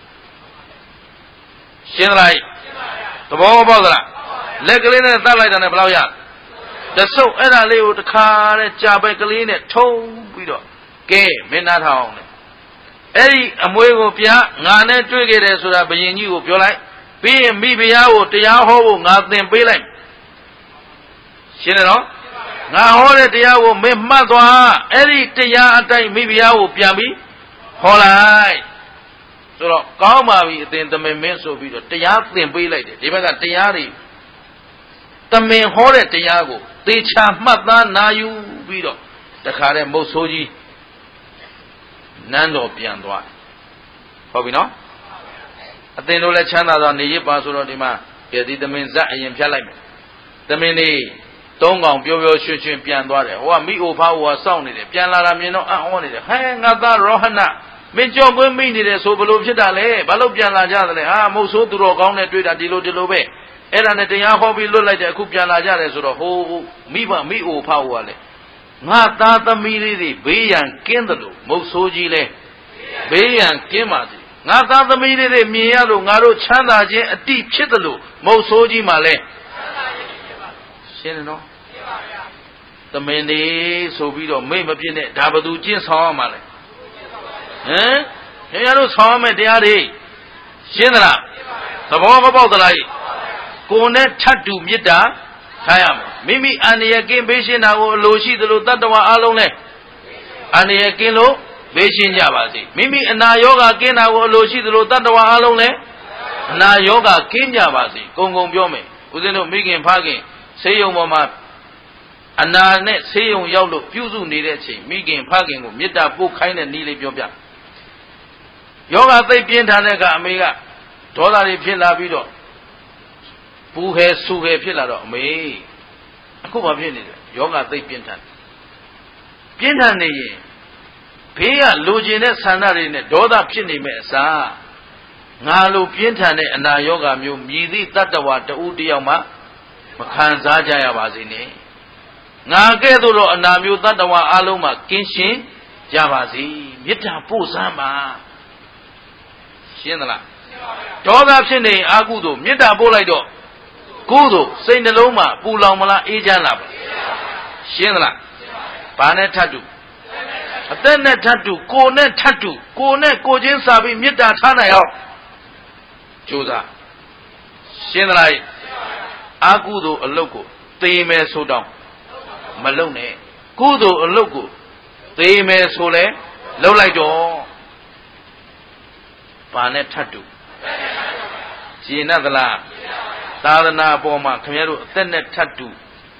ရှင်းသလားသဘောပေါက်သလားလက်ကလေးနဲ့တတ်လိုက်တာနဲ့ဘယ်လောက်ရတဆုပ်အဲ့ဒါလေးကိုတခါတဲ့ကြာပဲကလေးနဲ့ထုံပြီးတော့ကဲမင်းနားထောင်တယ်အဲ့ဒီအမွေးကိုပြငါနဲ့တွေ့ခဲ့တယ်ဆိုတာဘုရင်ကြီးကိုပြောလိုက်ပြီးရင်မိဖုရားကိုတရားဟောဖို့ငါသင်ပေးလိုက်ရှင်းတယ်နော်ငါဟောတဲ့တရားကိုမင်းမှတ်သွားအဲ့ဒီတရားအတိုင်းမိဖုရားကိုပြန်ပြီးဟောလိုက်ဆိုတော့ကောင်းပါပြီအသင်သမင်မင်းဆိုပြီးတော့တရားသင်ပေးလိုက်တယ်ဒီဘက်ကတရားတွေသမင်ဟောတဲ့တရားကိုသေချာမှတ်သားနာယူပြီးတော့တခါတည်းမုတ်ဆိုးကြီးနန်းတော်ပြန်သွားဟုတ်ပြီနော်အသင်တို့လည်းချမ်းသာစွာနေရပါဆိုတော့ဒီမှာကဲဒီသမင်ဇက်အရင်ဖြတ်လိုက်မယ်သမင်လေးသုံးကောင်ပြောပြောရွှင်ရွှင်ပြန်သွားတယ်ဟိုကမိအိုဖားဟိုကစောင့်နေတယ်ပြန်လာတာမြင်တော့အံ့ဩနေတယ်ဟဲငါသားရောဟနမင်းကြော်ပွင့်မိနေတယ်ဆိုဘလို့ဖြစ်တာလဲဘာလို့ပြန်လာကြသလဲဟာမုတ်ဆိုးသူတော်ကောင်းနဲ့တွေ့တာဒီလိုဒီလိုပဲအဲ့ဒါနဲ့တရားဟောပြီးလွတ်လိုက်တယ်အခုပြန်လာကြတယ်ဆိုတော့ဟိုမိဘမိအိုဖားဟိုကလည်းငါသားသမီးလေးတွေဘေးရန်ကင်းတယ်လို့မုတ်ဆိုးကြီးလဲဘေးရန်ကင်းပါစေငါသားသမီးလေးတွေမြင်ရလို့ငါတို့ချမ်းသာခြင်းအတိဖြစ်တယ်လို့မုတ်ဆိုးကြီးမှလဲရှင်းတယ်နော်သမင်နေဆိုပြီးတော့မိတ်မပြည့်နဲ့ဒါဘသူကျင့်ဆောင်ရမှာလဲဟမ်ခင်ဗျားတို့ဆောင်ရမယ့်တရားတွေရှင်းသလားသဘောမပေါက်သလားကိုယ်နဲ့ထပ်တူမေတ္တာထားရမယ်မိမိအန္တရာယ်ကင်းဘေးရှင်းတာကိုအလိုရှိသလိုတတ္တဝါအလုံးလဲအန္တရာယ်ကင်းလို့ဘေးရှင်းကြပါစေမိမိအနာရောဂါကင်းတာကိုအလိုရှိသလိုတတ္တဝါအလုံးလဲအနာရောဂါကင်းကြပါစေကုံကုံပြောမယ်ဦးဇင်းတို့မိခင်ဖခင်ဆေးရုံပေါ်မှာအနာနဲ့ဆေးရုံရောက်လို့ပြုစုနေတဲ့အချိန်မိခင်ဖခင်ကိုမေတ္တာပို့ခိုင်းတဲ့နည်းလေးပြောပြယောဂသိပ်ပြင်းထန်တဲ့ကအမေကဒေါသတွေဖြစ်လာပြီးတော့ပူဟဲဆူဟဲဖြစ်လာတော့အမေအခုဘာဖြစ်နေလဲယောဂသိပ်ပြင်းထန်ပြင်းထန်နေရင်ဘေးကလိုချင်တဲ့ဆန္ဒတွေနဲ့ဒေါသဖြစ်နေမဲ့အစားငါလိုပြင်းထန်တဲ့အနာယောဂမျိုးမြည်သည့်တတ္တဝါတဦးတယောက်မှမခံစားကြရပါစေနဲ့ငါကဲ့သို့သောအနာမျိုးတတ္တဝါအလုံးမှာကင်းရှင်းကြပါစေမေတ္တာပို့စမ်းပါရှင်းသလားဒေါသဖြစ်နေအာကုသို့မေတ္တာပို့လိုက်တော့ကုသို့စိတ်နှလုံးမှာပူလောင်မလားအေးချမ်းလားရှင်းသလားဘာနဲ့ထပ်တူအသက်နဲ့ထပ်တူကိုယ်နဲ့ထပ်တူကိုယ်နဲ့ကိုချင်းစာပြီးမေတ္တာထားနိုင်အောင်ကြိုးစားရှင်းသလားအာကုသို့အလုတ်ကိုသေမယ်ဆိုတော့မလုံနဲ့ကုသိုလ်အလုပ်ကိုသေမယ်ဆိုလဲလှုပ်လိုက်တော့ဘာနဲ့ထပ်တူရှင်းသလားသာသနာပေါ်မှာခင်ဗျားတို့အသက်နဲ့ထပ်တူ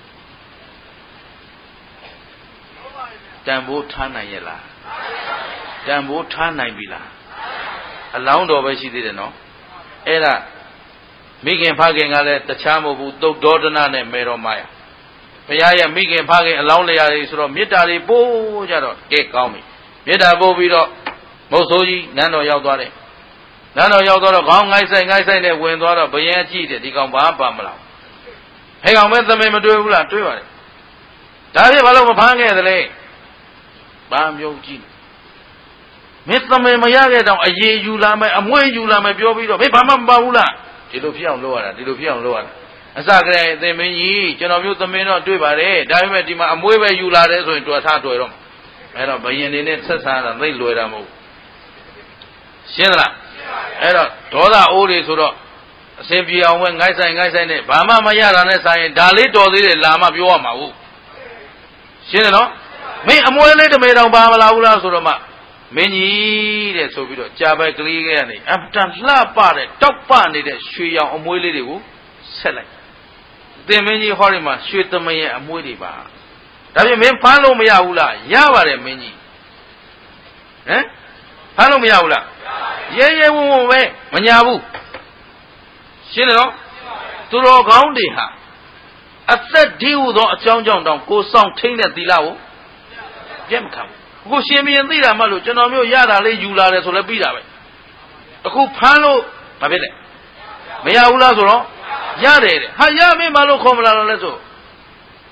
တန်ဖိုးထားနိုင်ရဲ့လားတန်ဖိုးထားနိုင်ပြီလားအလောင်းတော်ပဲရှိသေးတယ်နော်အဲ့ဒါမိခင်ဖခင်ကလည်းတခြားမဟုတ်ဘူးသုတ်ဒေါဒနာနဲ့မေတော်မာယာဘုရားရဲ့မိခင်ဖခင်အလောင်းလျာတွေဆိုတော့မေတ္တာတွေပို့ကြတော့ကဲကောင်းပြီမေတ္တာပို့ပြီးတော့မုတ်ဆိုးကြီးနန်းတော်ရောက်သွားတယ်နန်းတော်ရောက်တော့ခေါင်းငိုက်ဆိုင်ငိုက်ဆိုင်နဲ့ဝင်သွားတော့ဘယင်ကြည့်တယ်ဒီကောင်ဘာပါမလားဟဲ့ကောင်မဲသမင်မတွေ့ဘူးလားတွေ့ပါတယ်ဒါဖြင့်ဘာလို့မဖမ်းခဲ့သလဲဘာမျိုးကြည့်မင်းသမင်မရခဲ့တော့အရေးယူလာမယ်အမွှေးယူလာမယ်ပြောပြီးတော့မင်းဘာမှမပါဘူးလားဒီလိုဖြစ်အောင်လုပ်ရတာဒီလိုဖြစ်အောင်လုပ်ရတာအစကတည်းကသင်မင်းကြီးကျွန်တော်မျိုးသမင်တော့တွေ့ပါတယ်ဒါပေမဲ့ဒီမှာအမွှေးပဲယူလာတယ်ဆိုရင်တွေ့ထားတွေ့တော့အဲ့တော့ဘယင်နေနဲ့ဆက်ဆံတာသိလွယ်တာမဟုတ်ရှင်းသလားအဲ့တော့ဒေါသအိုးတွေဆိုတော့အစင်ပြေအောင်ပဲငိုက်ဆိုင်ငိုက်ဆိုင်နဲ့ဘာမှမရတာနဲ့ဆိုင်ရင်ဒါလေးတော်သေးတယ်လာမှပြောရမှာဟုတ်ရှင်းတယ်နော်မင်းအမွှေးလေးတမေတောင်ပါမလာဘူးလားဆိုတော့မှမင်းကြီးတဲ့ဆိုပြီးတော့ကြာပိုက်ကလေးကနေအတန်လှပတဲ့တောက်ပနေတဲ့ရွှေရောင်အမွှေးလေးတွေကိုဆက်လိုက်သင်မင်းကြီးဟောဒီမှာရွှေသမရဲ့အမွှေးတွေပါဒါပြင်မင်းဖမ်းလို့မရဘူးလားရပါတယ်မင်းကြီးဟမ်ဖမ်းလို့မရဘူးလားရဲရဲဝံ့ဝံ့ပဲမညာဘူးရှင်းတယ်နော်သူတော်ကောင်းတွေဟာအသက်ဒီဟုသောအကြောင်းကြောင့်တောင်ကိုဆောင်ထိန်တဲ့သီလကိုပြတ်မခံဘူးအခုရှင်ဘုရင်သိတာမှလို့ကျွန်တော်မျိုးရတာလေးယူလာတယ်ဆိုလည်းပြီးတာပဲအခုဖမ်းလို့ဘာဖြစ်လဲမရဘူးလားဆိုတော့ရတယ်တဲ့ဟာရမင်းမလို့ခေါ်မလာတော့လဲဆို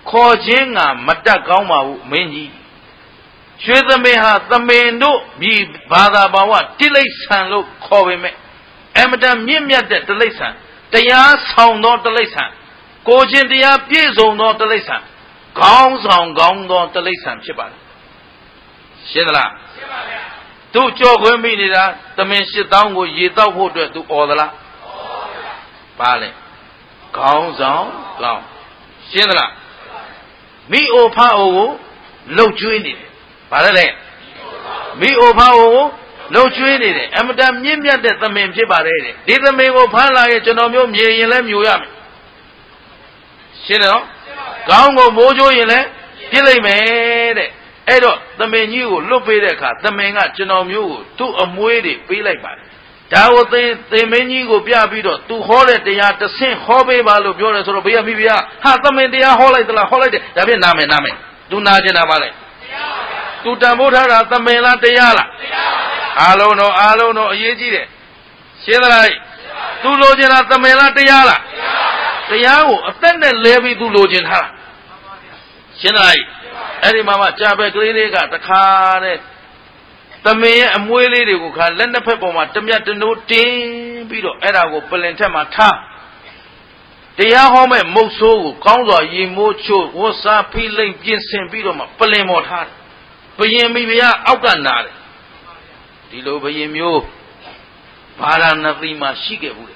ခေါ်ခြင်းကမတတ်ကောင်းပါဘူးမင်းကြီးရွှေသမင်ဟာသမင်တို့မြည်ဘာသာဘာဝတိလိษံလို့ခေါ်ပေမဲ့အမတန်မြင့်မြတ်တဲ့တိလိษံတရားဆောင်သောတိလိษံကိုချင်းတရားပြည့်စုံသောတိလိษံခေါင်းဆောင်ကောင်းသောတိလိษံဖြစ်ပါတယ်ရှင်းသလားရှင်းပါဗျာသူကြော်ခွင့်မိနေတာသမင်ရှစ်တောင်းကိုရေတောက်ဖို့အတွက်သူអော်သလားអော်ပါဗျာပါလေခေါင်းဆောင်ကောင်းရှင်းသလားမိအိုဖအိုကိုလှုပ်ကျွေးနေတယ်ဗါလဲလေမိအိုဖအိုကိုလှုပ်ကျွေးနေတယ်အမတန်မြင့်မြတ်တဲ့သမင်ဖြစ်ပါတယ်တဲ့ဒီသမင်ကိုဖမ်းလာရင်ကျွန်တော်မျိုးမြေရင်လည်းမျိုးရမယ်ရှင်းတယ်နော်ကောင်းကိုမိုးချိုးရင်လည်းပြစ်လိုက်မယ်တဲ့အဲ့တော့သမင်ကြီးကိုလွတ်ပေးတဲ့အခါသမင်ကကျွန်တော်မျိုးကိုသူ့အမွေးတွေပေးလိုက်ပါတယ်ဒါကိုသင်သင်မင်းကြီးကိုပြပြီးတော့သူဟောတဲ့တရားတစ်ဆင့်ဟောပေးပါလို့ပြောတယ်ဆိုတော့ဘေးကမိဖုရားဟာသမင်တရားဟောလိုက်သလားဟောလိုက်တယ်ဒါဖြင့်နာမယ်နာမယ်သူနာကျင်တာပါလေတရားပါဗျာသူတန်ဖိုးထားတာသမင်လားတရားလားတရားပါဗျာအားလုံးတော့အားလုံးတော့အရေးကြီးတယ်ရှင်းသလားသူလိုချင်တာသမင်လားတရားလားတရားပါဗျာတရားကိုအသက်နဲ့လဲပြီးသူလိုချင်ထားတာရှင်းသလားအဲ့ဒီမှာမှကြာပဲကလေးလေးကတခါတဲ့သမင်ရဲ့အမွေးလေးတွေကိုခါလက်နှစ်ဖက်ပေါ်မှာတမြတ်တနိုးတင်းပြီးတော့အဲ့ဒါကိုပလင်ထက်မှာထားတရားဟောမဲ့မုတ်ဆိုးကိုကောင်းစွာရေမိုးချို့ဝတ်စားဖိလိမ့်ပြင်ဆင်ပြီးတော့မှပလင်ပေါ်ထားတယ်ဘယင်မိဖုရားအောက်ကနာတယ်ဒီလိုဘယင်မျိုးဗာရာဏသီမှာရှိခဲ့ဘူးလေ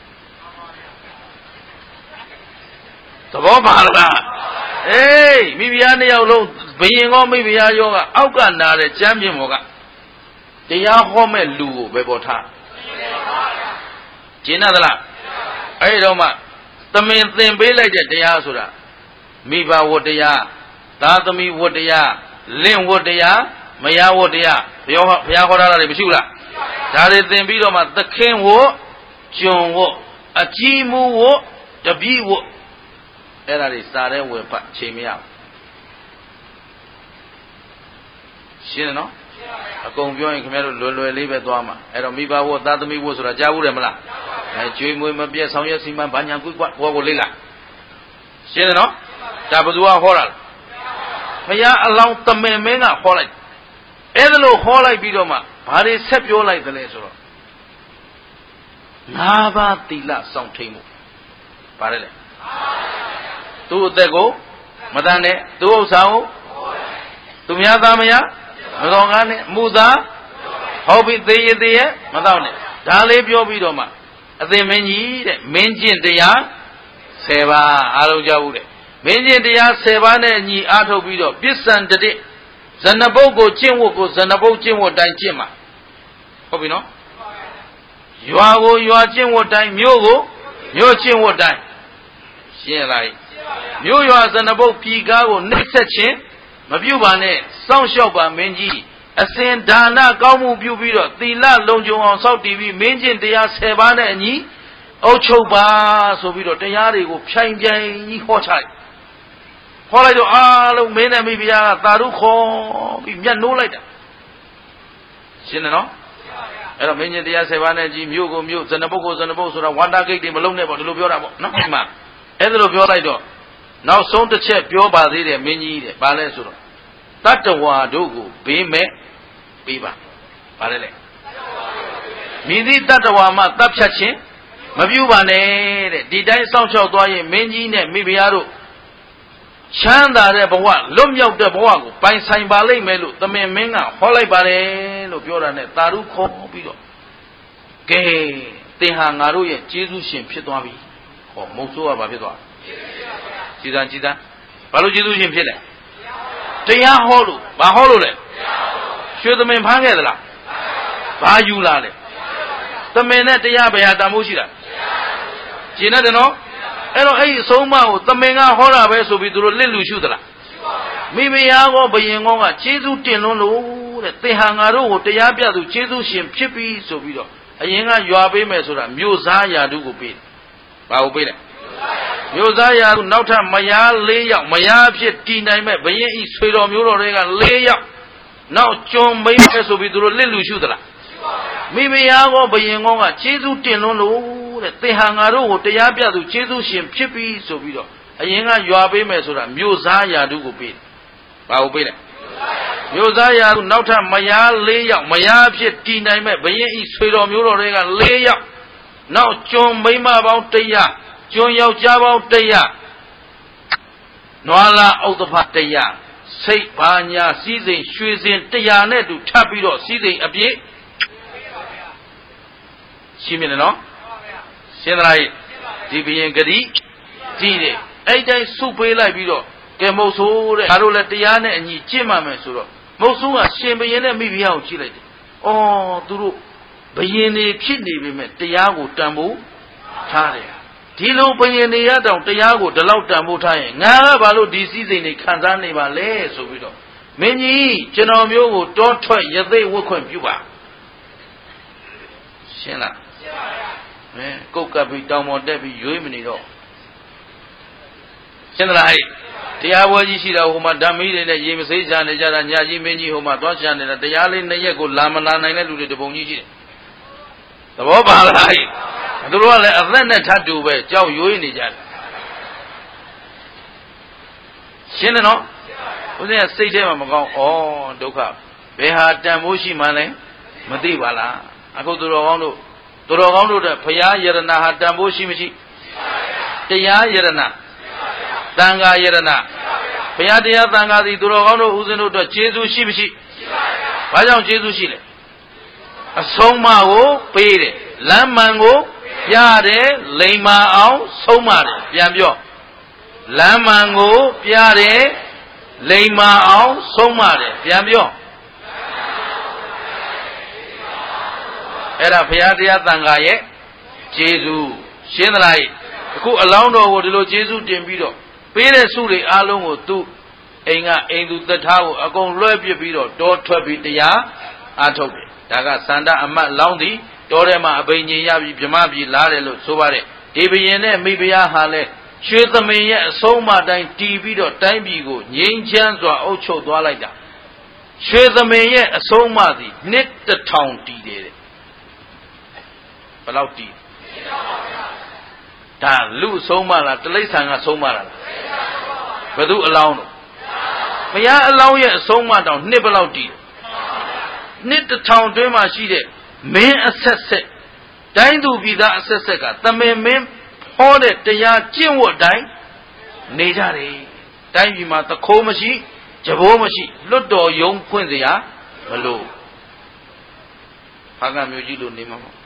သဘောပါလားအေးမိဖုရားနှစ်ယောက်လုံးဘယင်ကောမိဖုရားရောကအောက်ကနာတယ်ကျမ်းပြင်ပေါ်ကတရားဟောမဲ့လူကိုပဲပေါ်ထားကျင်းသလားအဲ့တော့မှသမင်သင်ပေးလိုက်တဲ့တရားဆိုတာမိဘဝတ္တရားသာသမီဝတ္တရားလင့်ဝတ္တရားမယားဝတ္တရားဘုရားဘုရားခေါ်တာတွေမရှိဘူးလားဒါတွေသင်ပြီးတော့မှသခင်ဝကျွန်ဝအကြီးမူဝတပည့်ဝအဲ့ဒါတွေစာတဲ့ဝယ်ဖတ်ချိန်မရဘူးရှင်းနော်အကုန်ပြောရင်ခင်ဗျားတို့လွယ်လွယ်လေးပဲသွားမှာအဲ့တော့မိဘဝသာသမီဝဆိုတာကြားဘူးတယ်မလားအဲကျွေးမွေးမပြည့်ဆောင်ရွက်စီမံဘာညာကွကွဟောကိုလေးလားရှင်းတယ်နော်ဒါဘယ်သူကဟောတာလဲဘုရားအလောင်းသမင်မင်းကဟောလိုက်အဲ့ဒါလို့ဟောလိုက်ပြီးတော့မှဘာတွေဆက်ပြောလိုက်သလဲဆိုတော့ငါးပါးသီလစောင့်ထိန်မှုပါတယ်လေသူ့အသက်ကိုမတန်နဲ့သူ့ဥစ္စာကိုသူများသားမယားမတော်ကားနဲ့မူသားဟုတ်ပြီသေးရသေးရမတော့နဲ့ဒါလေးပြောပြီးတော့မှအသင်မင်းကြီးတဲ့မင်းကျင့်တရားဆယ်ပါးအားလုံးကြားဘူးတဲ့မင်းကျင့်တရားဆယ်ပါးနဲ့အညီအားထုတ်ပြီးတော့ပစ္စံတတိဇဏပုတ်ကိုကျင့်ဝတ်ကိုဇဏပုတ်ကျင့်ဝတ်တိုင်းကျင့်မှာဟုတ်ပြီနော်ရွာကိုရွာကျင့်ဝတ်တိုင်းမြို့ကိုမြို့ကျင့်ဝတ်တိုင်းရှင်းလိုက်မြို့ရွာဇဏပုတ်ပြည်ကားကိုနှိမ့်ဆက်ခြင်းမပြုပါနဲ့စောင့်ရှောက်ပါမင်းကြီးအစဉ်ဒါနကောင်းမှုပြုပြီးတော့သီလလုံခြုံအောင်စောင့်တည်ပြီးမင်းကျင့်တရားဆယ်ပါးနဲ့အညီအုပ်ချုပ်ပါဆိုပြီးတော့တရားတွေကိုဖြိုင်ပြိုင်ကြီးဟောချလိုက်ဟောလိုက်တော့အားလုံးမင်းနဲ့မိဖုရားကသာဓုခေါ်ပြီးမျက်နှိုးလိုက်တာရှင်းတယ်နော်အဲ့တော့မင်းကျင့်တရားဆယ်ပါးနဲ့ကြီးမြို့ကိုမြို့ဇဏပုတ်ကိုဇဏပုတ်ဆိုတာဝန္တာဂိတ်တွေမလုံးနဲ့ပေါ့ဒီလိုပြောတာပေါ့နော်ဒီမှာအဲ့ဒါလိုပြောလိုက်တော့နောက်ဆုံးတစ်ချက်ပြောပါသေးတယ်မင်းကြီးတဲ့ဘာလဲဆိုတော့တတ္တဝါတို့ကိုဘေးမဲ့ပေးပါဘာလဲလဲမိသည့်တတ္တဝါမှတပ်ဖြတ်ခြင်းမပြုပါနဲ့တဲ့ဒီတိုင်းစောင့်ရှောက်သွားရင်မင်းကြီးနဲ့မိဖုရားတို့ချမ်းသာတဲ့ဘဝလွတ်မြောက်တဲ့ဘဝကိုပိုင်ဆိုင်ပါလိမ့်မယ်လို့သမင်မင်းကဟောလိုက်ပါတယ်လို့ပြောတာနဲ့သာဓုခေါ်ပြီးတော့ကဲသင်ဟာငါတို့ရဲ့ကျေးဇူးရှင်ဖြစ်သွားပြီဟောမုတ်ဆိုးကဘာဖြစ်သွားကြည်သာကြည်သာဘာလို့ကျေးဇူးရှင်ဖြစ်လဲတရားဟောလို့ဘာဟောလို့လဲရွှေသမင်ဖမ်းခဲ့သလားဘာယူလာလဲသမင်နဲ့တရားဘယ်ဟာတန်ဖို့ရှိတာကျင်တယ်နော်အဲ့တော့အဲ့ဒီအဆုံးအမကိုသမင်ကဟောတာပဲဆိုပြီးသူတို့လစ်လူရှုသလားမိမယားကောဘယင်ကောကကျေးဇူးတင်လွန်းလို့တဲ့သင်ဟာငါတို့ကိုတရားပြသူကျေးဇူးရှင်ဖြစ်ပြီဆိုပြီးတော့အရင်ကရွာပေးမယ်ဆိုတာမြို့စားယာတုကိုပေးတယ်ဘာကိုပေးလဲမြို့သားရာနောက်ထပ်မယား၄ယောက်မယားဖြစ်တည်နိုင်မဲ့ဘယင်းဤဆွေတော်မျိုးတော်တွေက၄ယောက်နောက်ကျွန်မိမ့်ပဲဆိုပြီးသူတို့လစ်လူရှုသလားမိမယားကောဘယင်းကောကကျေးဇူးတင်လွန်းလို့တဲ့သင်ဟာငါတို့ကိုတရားပြသူကျေးဇူးရှင်ဖြစ်ပြီဆိုပြီးတော့အရင်ကရွာပေးမယ်ဆိုတာမြို့စားယာတုကိုပေးတယ်ဘာကိုပေးလဲမြို့စားယာတုနောက်ထပ်မယား၄ယောက်မယားအဖြစ်တည်နိုင်မဲ့ဘုရင်ဤဆွေတော်မျိုးတော်တွေက၄ယောက်နောက်ကျွန်မိန်းမပေါင်း၁ရာကျွန်ယောက်ျားပေါင်း၁ရာနွားလာဥဒ္ဓဖ၁ရာစိတ်ဘာညာစည်းစိမ်ရွှေစင်၁ရာနဲ့တူထပ်ပြီးတော့စည်းစိမ်အပြည့်ရှင်းမြင်တယ်နော်ရှင်းသလားဒီဘုရင်ဂတိကြီးတယ်အဲ့တိုင်းစုပေးလိုက်ပြီးတော့ကဲမဟုတ်ဆိုးတဲ့ငါတို့လည်းတရားနဲ့အညီကျင့်မှမယ်ဆိုတော့မဟုတ်ဆိုးကရှင်ဘုရင်နဲ့မိဖုရားကိုကြည့်လိုက်တယ်။အော်သူတို့ဘုရင်တွေဖြစ်နေပေမဲ့တရားကိုတန်ဖိုးထားတယ်။ဒီလိုဘုရင်တွေရတောင်တရားကိုဒီလောက်တန်ဖိုးထားရင်ငါကဘာလို့ဒီစည်းစိမ်တွေခံစားနေပါလဲဆိုပြီးတော့မင်းကြီးကျွန်တော်မျိုးကိုတောထွက်ရသိဝတ်ခွင့်ပြုပါရှင်းလားရှင်းပါဗျာ။အဲကုတ်ကပ်ပြီးတောင်ပေါ်တက်ပြီးရွေးမနေတော့ရှင်းသလားဟဲ့တရားပွဲကြီးရှိတာဟိုမှာဓမ္မီတွေနဲ့ရေမစိမ်းချနေကြတာညာကြီးမင်းကြီးဟိုမှာသွားချနေတာတရားလေးနှစ်ရက်ကိုလာမလာနိုင်တဲ့လူတွေတပုံကြီးရှိတယ်သဘောပါလားဟဲ့သူတို့ကလည်းအသက်နဲ့ထပ်တူပဲကြောက်ရွေးနေကြတယ်ရှင်းတယ်နော်ဦးဇင်းကစိတ်ထဲမှာမကောင်းဩဒုက္ခဘယ်ဟာတန်ဖိုးရှိမှန်းလဲမသိပါလားအခုသူတော်ကောင်းတို့သူတော်ကောင်းတို့တဲ့ဘုရားယရဏဟာတန်ဖိုးရှိမရှိတရားယရဏသံဃာယရဏဘုရားတရားသံဃာသည်သူတော်ကောင်းတို့ဦးဇင်းတို့အတွက်ကျေးဇူးရှိမရှိရှိပါဗျာဘာကြောင့်ကျေးဇူးရှိလဲအဆုံးအမကိုပေးတယ်လမ်းမှန်ကိုပြတယ်လိမ္မာအောင်ဆုံးမတယ်ပြန်ပြောလမ်းမှန်ကိုပြတယ်လိမ္မာအောင်ဆုံးမတယ်ပြန်ပြောအဲ့ဒါဘုရားတရားသံဃာရဲ့ကျေးဇူးရှင်းသလားအခုအလောင်းတော်ကိုဒီလိုကျေးဇူးတင်ပြီးတော့ပေးတဲ့စုတွေအားလုံးကိုသူအိမ်ကအိမ်သူသက်သားကိုအကုန်လွှဲပြစ်ပြီးတော့တောထွက်ပြီးတရားအားထုတ်တယ်ဒါကစန္ဒအမတ်လောင်းသည်တောထဲမှာအဘိညာဉ်ရပြီးဗြဟ္မပြည်လာတယ်လို့ဆိုပါတယ်ဒီဘုရင်နဲ့မိဖုရားဟာလဲရွှေသမင်ရဲ့အဆုံးအမတိုင်းတီးပြီးတော့တိုင်းပြည်ကိုငြိမ်းချမ်းစွာအုပ်ချုပ်သွားလိုက်တာရွှေသမင်ရဲ့အဆုံးအမသည်နှစ်တစ်ထောင်တီးတယ်တဲ့ဘယ်လောက်တီးဒါလူဆုံးမလားတိရစ္ဆာန်ကဆုံးမလားဘယ်သူအလောင်းတော့ဘုရားအလောင်းရဲ့အဆုံးမတောင်နှစ်ဘယ်လောက်တည်နှစ်တစ်ထောင်တွင်းမှာရှိတဲ့မင်းအဆက်ဆက်တိုင်းသူပြည်သားအဆက်ဆက်ကသမင်မင်းဟောတဲ့တရားကျင့်ဝတ်တိုင်းနေကြတယ်တိုင်းပြည်မှာသခိုးမရှိကြဘိုးမရှိလွတ်တော်ယုံဖွင့်เสียမလို့ဘာကမျိုးကြီးလို့နေမှာမဟုတ်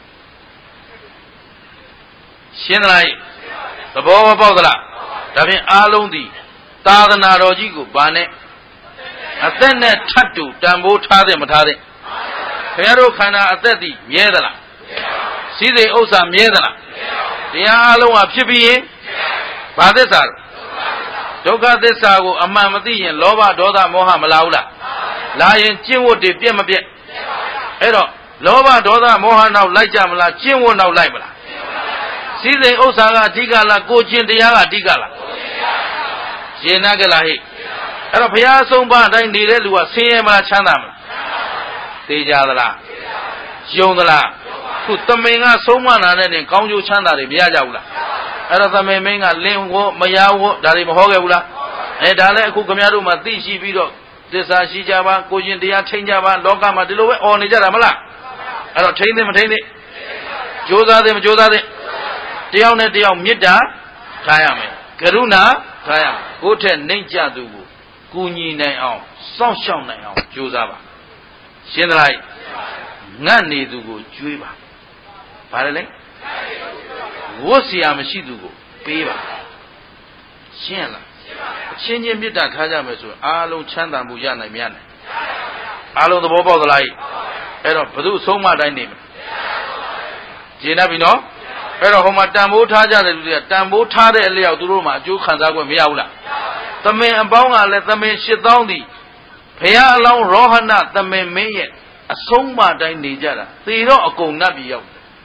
ရှင်းသလားသဘောမပေါက်သလားဒါဖြင့်အားလုံးသည်သာသနာတော်ကြီးကိုဗာနဲ့အသက်နဲ့ထပ်တူတန်ဖိုးထားတယ်မထားတယ်ခင်ဗျားတို့ခန္ဓာအသက်သည်မြဲသလားစည်းစိမ်ဥစ္စာမြဲသလားတရားအားလုံးဟာဖြစ်ပြီးရင်ဘာသစ္စာဒုက္ခသစ္စာကိုအမှန်မသိရင်လောဘဒေါသမောဟမလာဘူးလားလာရင်ကျင့်ဝတ်တွေပြည့်မပြည့်အဲ့တော့လောဘဒေါသမောဟနောက်လိုက်ကြမလားကျင့်ဝတ်နောက်လိုက်မလားစည်းစိမ်ဥစ္စာကအဓိကလားကိုကျင့်တရားကအဓိကလားရှင်းနာကြလားဟိအဲ့တော့ဘုရားအဆုံးပါအတိုင်းနေတဲ့လူကဆင်းရဲမလားချမ်းသာမလားသိကြသလားယုံသလားခုသမင်ကဆုံးမနာတဲ့နဲ့ကောင်းကျိုးချမ်းသာတွေမရကြဘူးလားအဲ့တော့သမင်မင်းကလင်းဝမရဝဒါတွေမဟောခဲ့ဘူးလားအဲဒါလည်းအခုခင်ဗျားတို့မှသိရှိပြီးတော့သစ္စာရှိကြပါကိုကျင့်တရားထိန်းကြပါလောကမှာဒီလိုပဲអော်နေကြတာမလားအဲ့တော့ထိန်းသိမထိန်းသိကြိုးစားသိမကြိုးစားသိတယောက်နဲ့တယောက်မေတ္တာထားရမယ်ကရုဏာထားရမယ်ကိုယ့်ထက်နှိမ့်ကြသူကိုကူညီနိုင်အောင်စောင့်ရှောက်နိုင်အောင်ကြိုးစားပါရှင်းသလားငတ်နေသူကိုကျွေးပါဘာလဲလဲဝတ်เสียမရှိသူကိုပေးပါရှင်းလားအချင်းချင်းမေတ္တာထားကြမယ်ဆိုအားလုံးချမ်းသာမှုရနိုင်မရနိုင်အားလုံးသဘောပေါက်သလားအဲ့တော့ဘု து ဆုံးမတိုင်းနေမယ်ကျေနပ်ပြီနော်အဲ့တော့ဟိုမှာတန်ဖိုးထားကြတဲ့လူတွေကတန်ဖိုးထားတဲ့အလျောက်သူတို့မှအကျိုးခံစား권မရဘူးလားသမင်အပေါင်းကလည်းသမင်ရှစ်သောင်းသည်ဘုရားအလောင်းရောဟဏသမင်မင်းရဲ့အဆုံးအမတိုင်းနေကြတာသေတော့အကုန်နတ်ပြည်ရောက်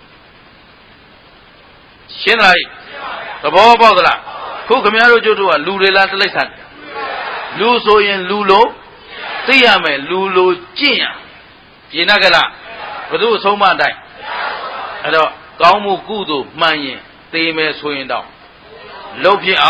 ရှင်းလားသဘောပေါက်သလားခုခမည်းတော်ကျုပ်တို့ကလူတွေလားတိရစ္ဆာန်လူဆိုရင်လူလိုသိရမယ်လူလိုကျင့်ရပြင်းနာကြလားဘု து အဆုံးအမတိုင်းအဲ့တော့ကောင်းမှုကုသိုလ်မှန်ရင်သေမယ်ဆိုရင်တော့လှုပ်ဖြစ်အောင်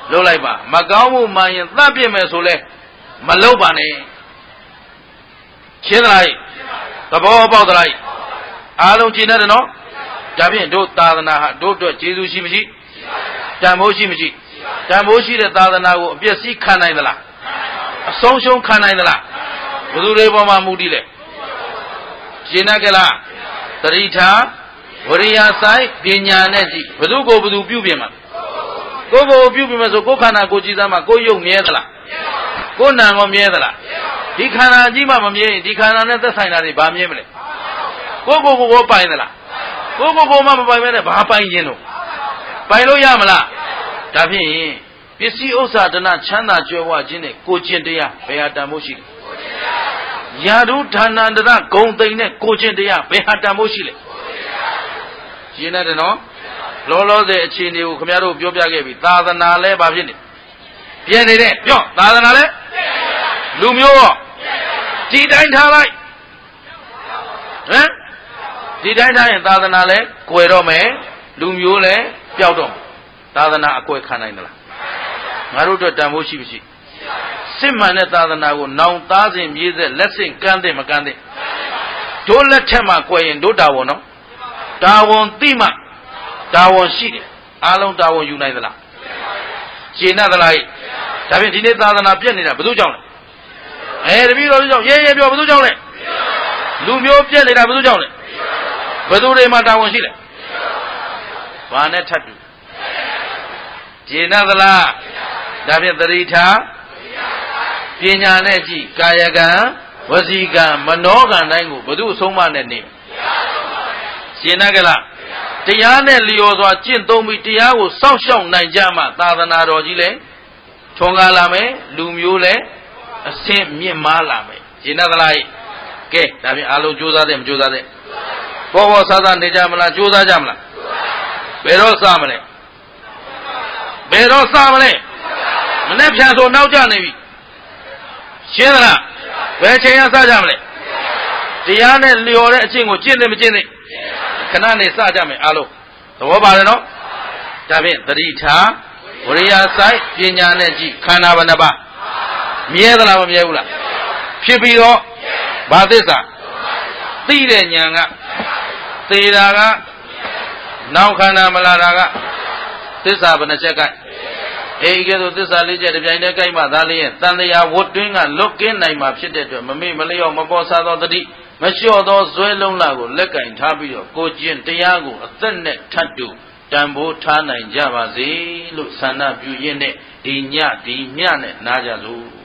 လုပ်လိုက်ပါမကောင်းမှုမှန်ရင်သတ်ပြစ်မယ်ဆိုလဲမလုပ်ပါနဲ့ရှင်းသလားသဘောပေါက်သလားအားလုံးရှင်းတယ်နော်ဒါဖြင့်တို့သာသနာဟာတို့အတွက်ကျေးဇူးရှိမရှိတန်ဖိုးရှိမရှိတန်ဖိုးရှိတဲ့သာသနာကိုအပြည့်စည်းခံနိုင်သလားအဆုံးရှုံးခံနိုင်သလားဘယ်သူတွေပေါ်မှာမူတည်လဲရှင်းတယ်ကြလားသတိထားဝရိယဆိုင်ပညာနဲ့ကြည့်ဘယ်သူကိုဘယ်သူပြုပြင်မှာကိုယ်ကိုပြုပြင်မယ်ဆိုကိုယ်ခန္ဓာကိုယ်ကြည်သားမှာကိုယ်ရုပ်မြဲသလားကိုယ်နာမ်ရောမြဲသလားဒီခန္ဓာကြီးမှမမြဲရင်ဒီခန္ဓာနဲ့သက်ဆိုင်တာတွေဘာမြဲမလဲကိုယ်ကိုယ်ကိုယ်ပိုင်သလားကိုယ်ကိုယ်ကိုယ်မှမပိုင်မဲနဲ့ဘာပိုင်ခြင်းတော့ပိုင်လို့ရမလားဒါဖြင့်ပစ္စည်းဥစ္စာတဏချမ်းသာကြွယ်ဝခြင်းနဲ့ကိုကျင့်တရားဘယ်ဟာတန်ဖို့ရှိလဲယာရုဌာဏန္တရဂုံသိမ့်နဲ့ကိုကျင့်တရားဘယ်ဟာတန်ဖို့ရှိလဲရှင်းတယ်နော်လောလောဆယ်အခြေအနေကိုခင်ဗျားတို့ပြောပြခဲ့ပြီသာသနာလဲဘာဖြစ်နေပြည့်နေတဲ့ပြောသာသနာလဲလူမျိုးရောဒီတိုင်းထားလိုက်ဟမ်ဒီတိုင်းထားရင်သာသနာလဲကွယ်တော့မယ်လူမျိုးလဲပျောက်တော့သာသနာအကွယ်ခံနိုင်သလားငါတို့အတွက်တန်ဖိုးရှိမရှိစစ်မှန်တဲ့သာသနာကိုနောင်သားစဉ်မြေးဆက်လက်ဆင့်ကမ်းတဲ့မကမ်းတဲ့တို့လက်ထက်မှာကွယ်ရင်တို့တာဝန်နော်တာဝန်သိမှတာဝန်ရှိတယ်အားလုံးတာဝန်ယူနိုင်သလားရှင်းသလားဒါဖြင့်ဒီနေ့သာသနာပြည့်နေတာဘယ်သူကြောင့်လဲအဲတပည့်တော်ကြောင့်ရဲရဲပြောဘယ်သူကြောင့်လဲလူမျိုးပြည့်နေတာဘယ်သူကြောင့်လဲဘယ်သူတွေမှာတာဝန်ရှိလဲဘာနဲ့ထပ်တူရှင်းသလားဒါဖြင့်သတိထားပညာနဲ့ကြည့်ကာယကံဝစီကံမနောကံတိုင်းကိုဘယ်သူအဆုံးမနဲ့နေရှင်းကြလားတရားနဲ့လျော်စွာကျင့်သုံးပြီးတရားကိုစောင့်ရှောက်နိုင်ကြမှသာသနာတော်ကြီးလည်းထွန်းကားလာမယ်လူမျိုးလည်းအဆင့်မြင့်မားလာမယ်ရှင်းသလားကဲဒါဖြင့်အားလုံးကြိုးစားတယ်မကြိုးစားတဲ့ပေါ်ပေါ်ဆာဆာနေကြမလားကြိုးစားကြမလားဘယ်တော့စမလဲဘယ်တော့စမလဲမနေ့ဖြန်ဆိုနောက်ကျနေပြီရှင်းသလားဘယ်ချိန်ရစကြမလဲတရားနဲ့လျော်တဲ့အချင်းကိုကျင့်တယ်မကျင့်သေးခဏနေစကြမယ်အားလုံးသဘောပါတယ်နော်ဒါဖြင့်သတိထားဝရိယဆိုင်ပညာနဲ့ကြည့်ခန္ဓာဘယ်နှပါမြဲသလားမမြဲဘူးလားဖြစ်ပြီးတော့ဘာသစ္စာသိတဲ့ဉာဏ်ကသေတာကနောက်ခန္ဓာမလာတာကသစ္စာဘယ်နှချက်ကဲအေးကဲဆိုသစ္စာလေးချက်တစ်ပြိုင်တည်းကြိုက်မှသာလျင်တန်တရားဝတ်တွင်းကလွတ်ကင်းနိုင်မှာဖြစ်တဲ့အတွက်မမေ့မလျော့မပေါ်စားသောတတိမလျှော့သောဇွဲလုံးလာကိုလက်ကင်ထားပြီးတော့ကိုကျင့်တရားကိုအသက်နဲ့ထပ်တူတန်ဖိုးထားနိုင်ကြပါစေလို့ဆန္ဒပြုရင်းနဲ့ဒီညဒီညနဲ့နားကြစို့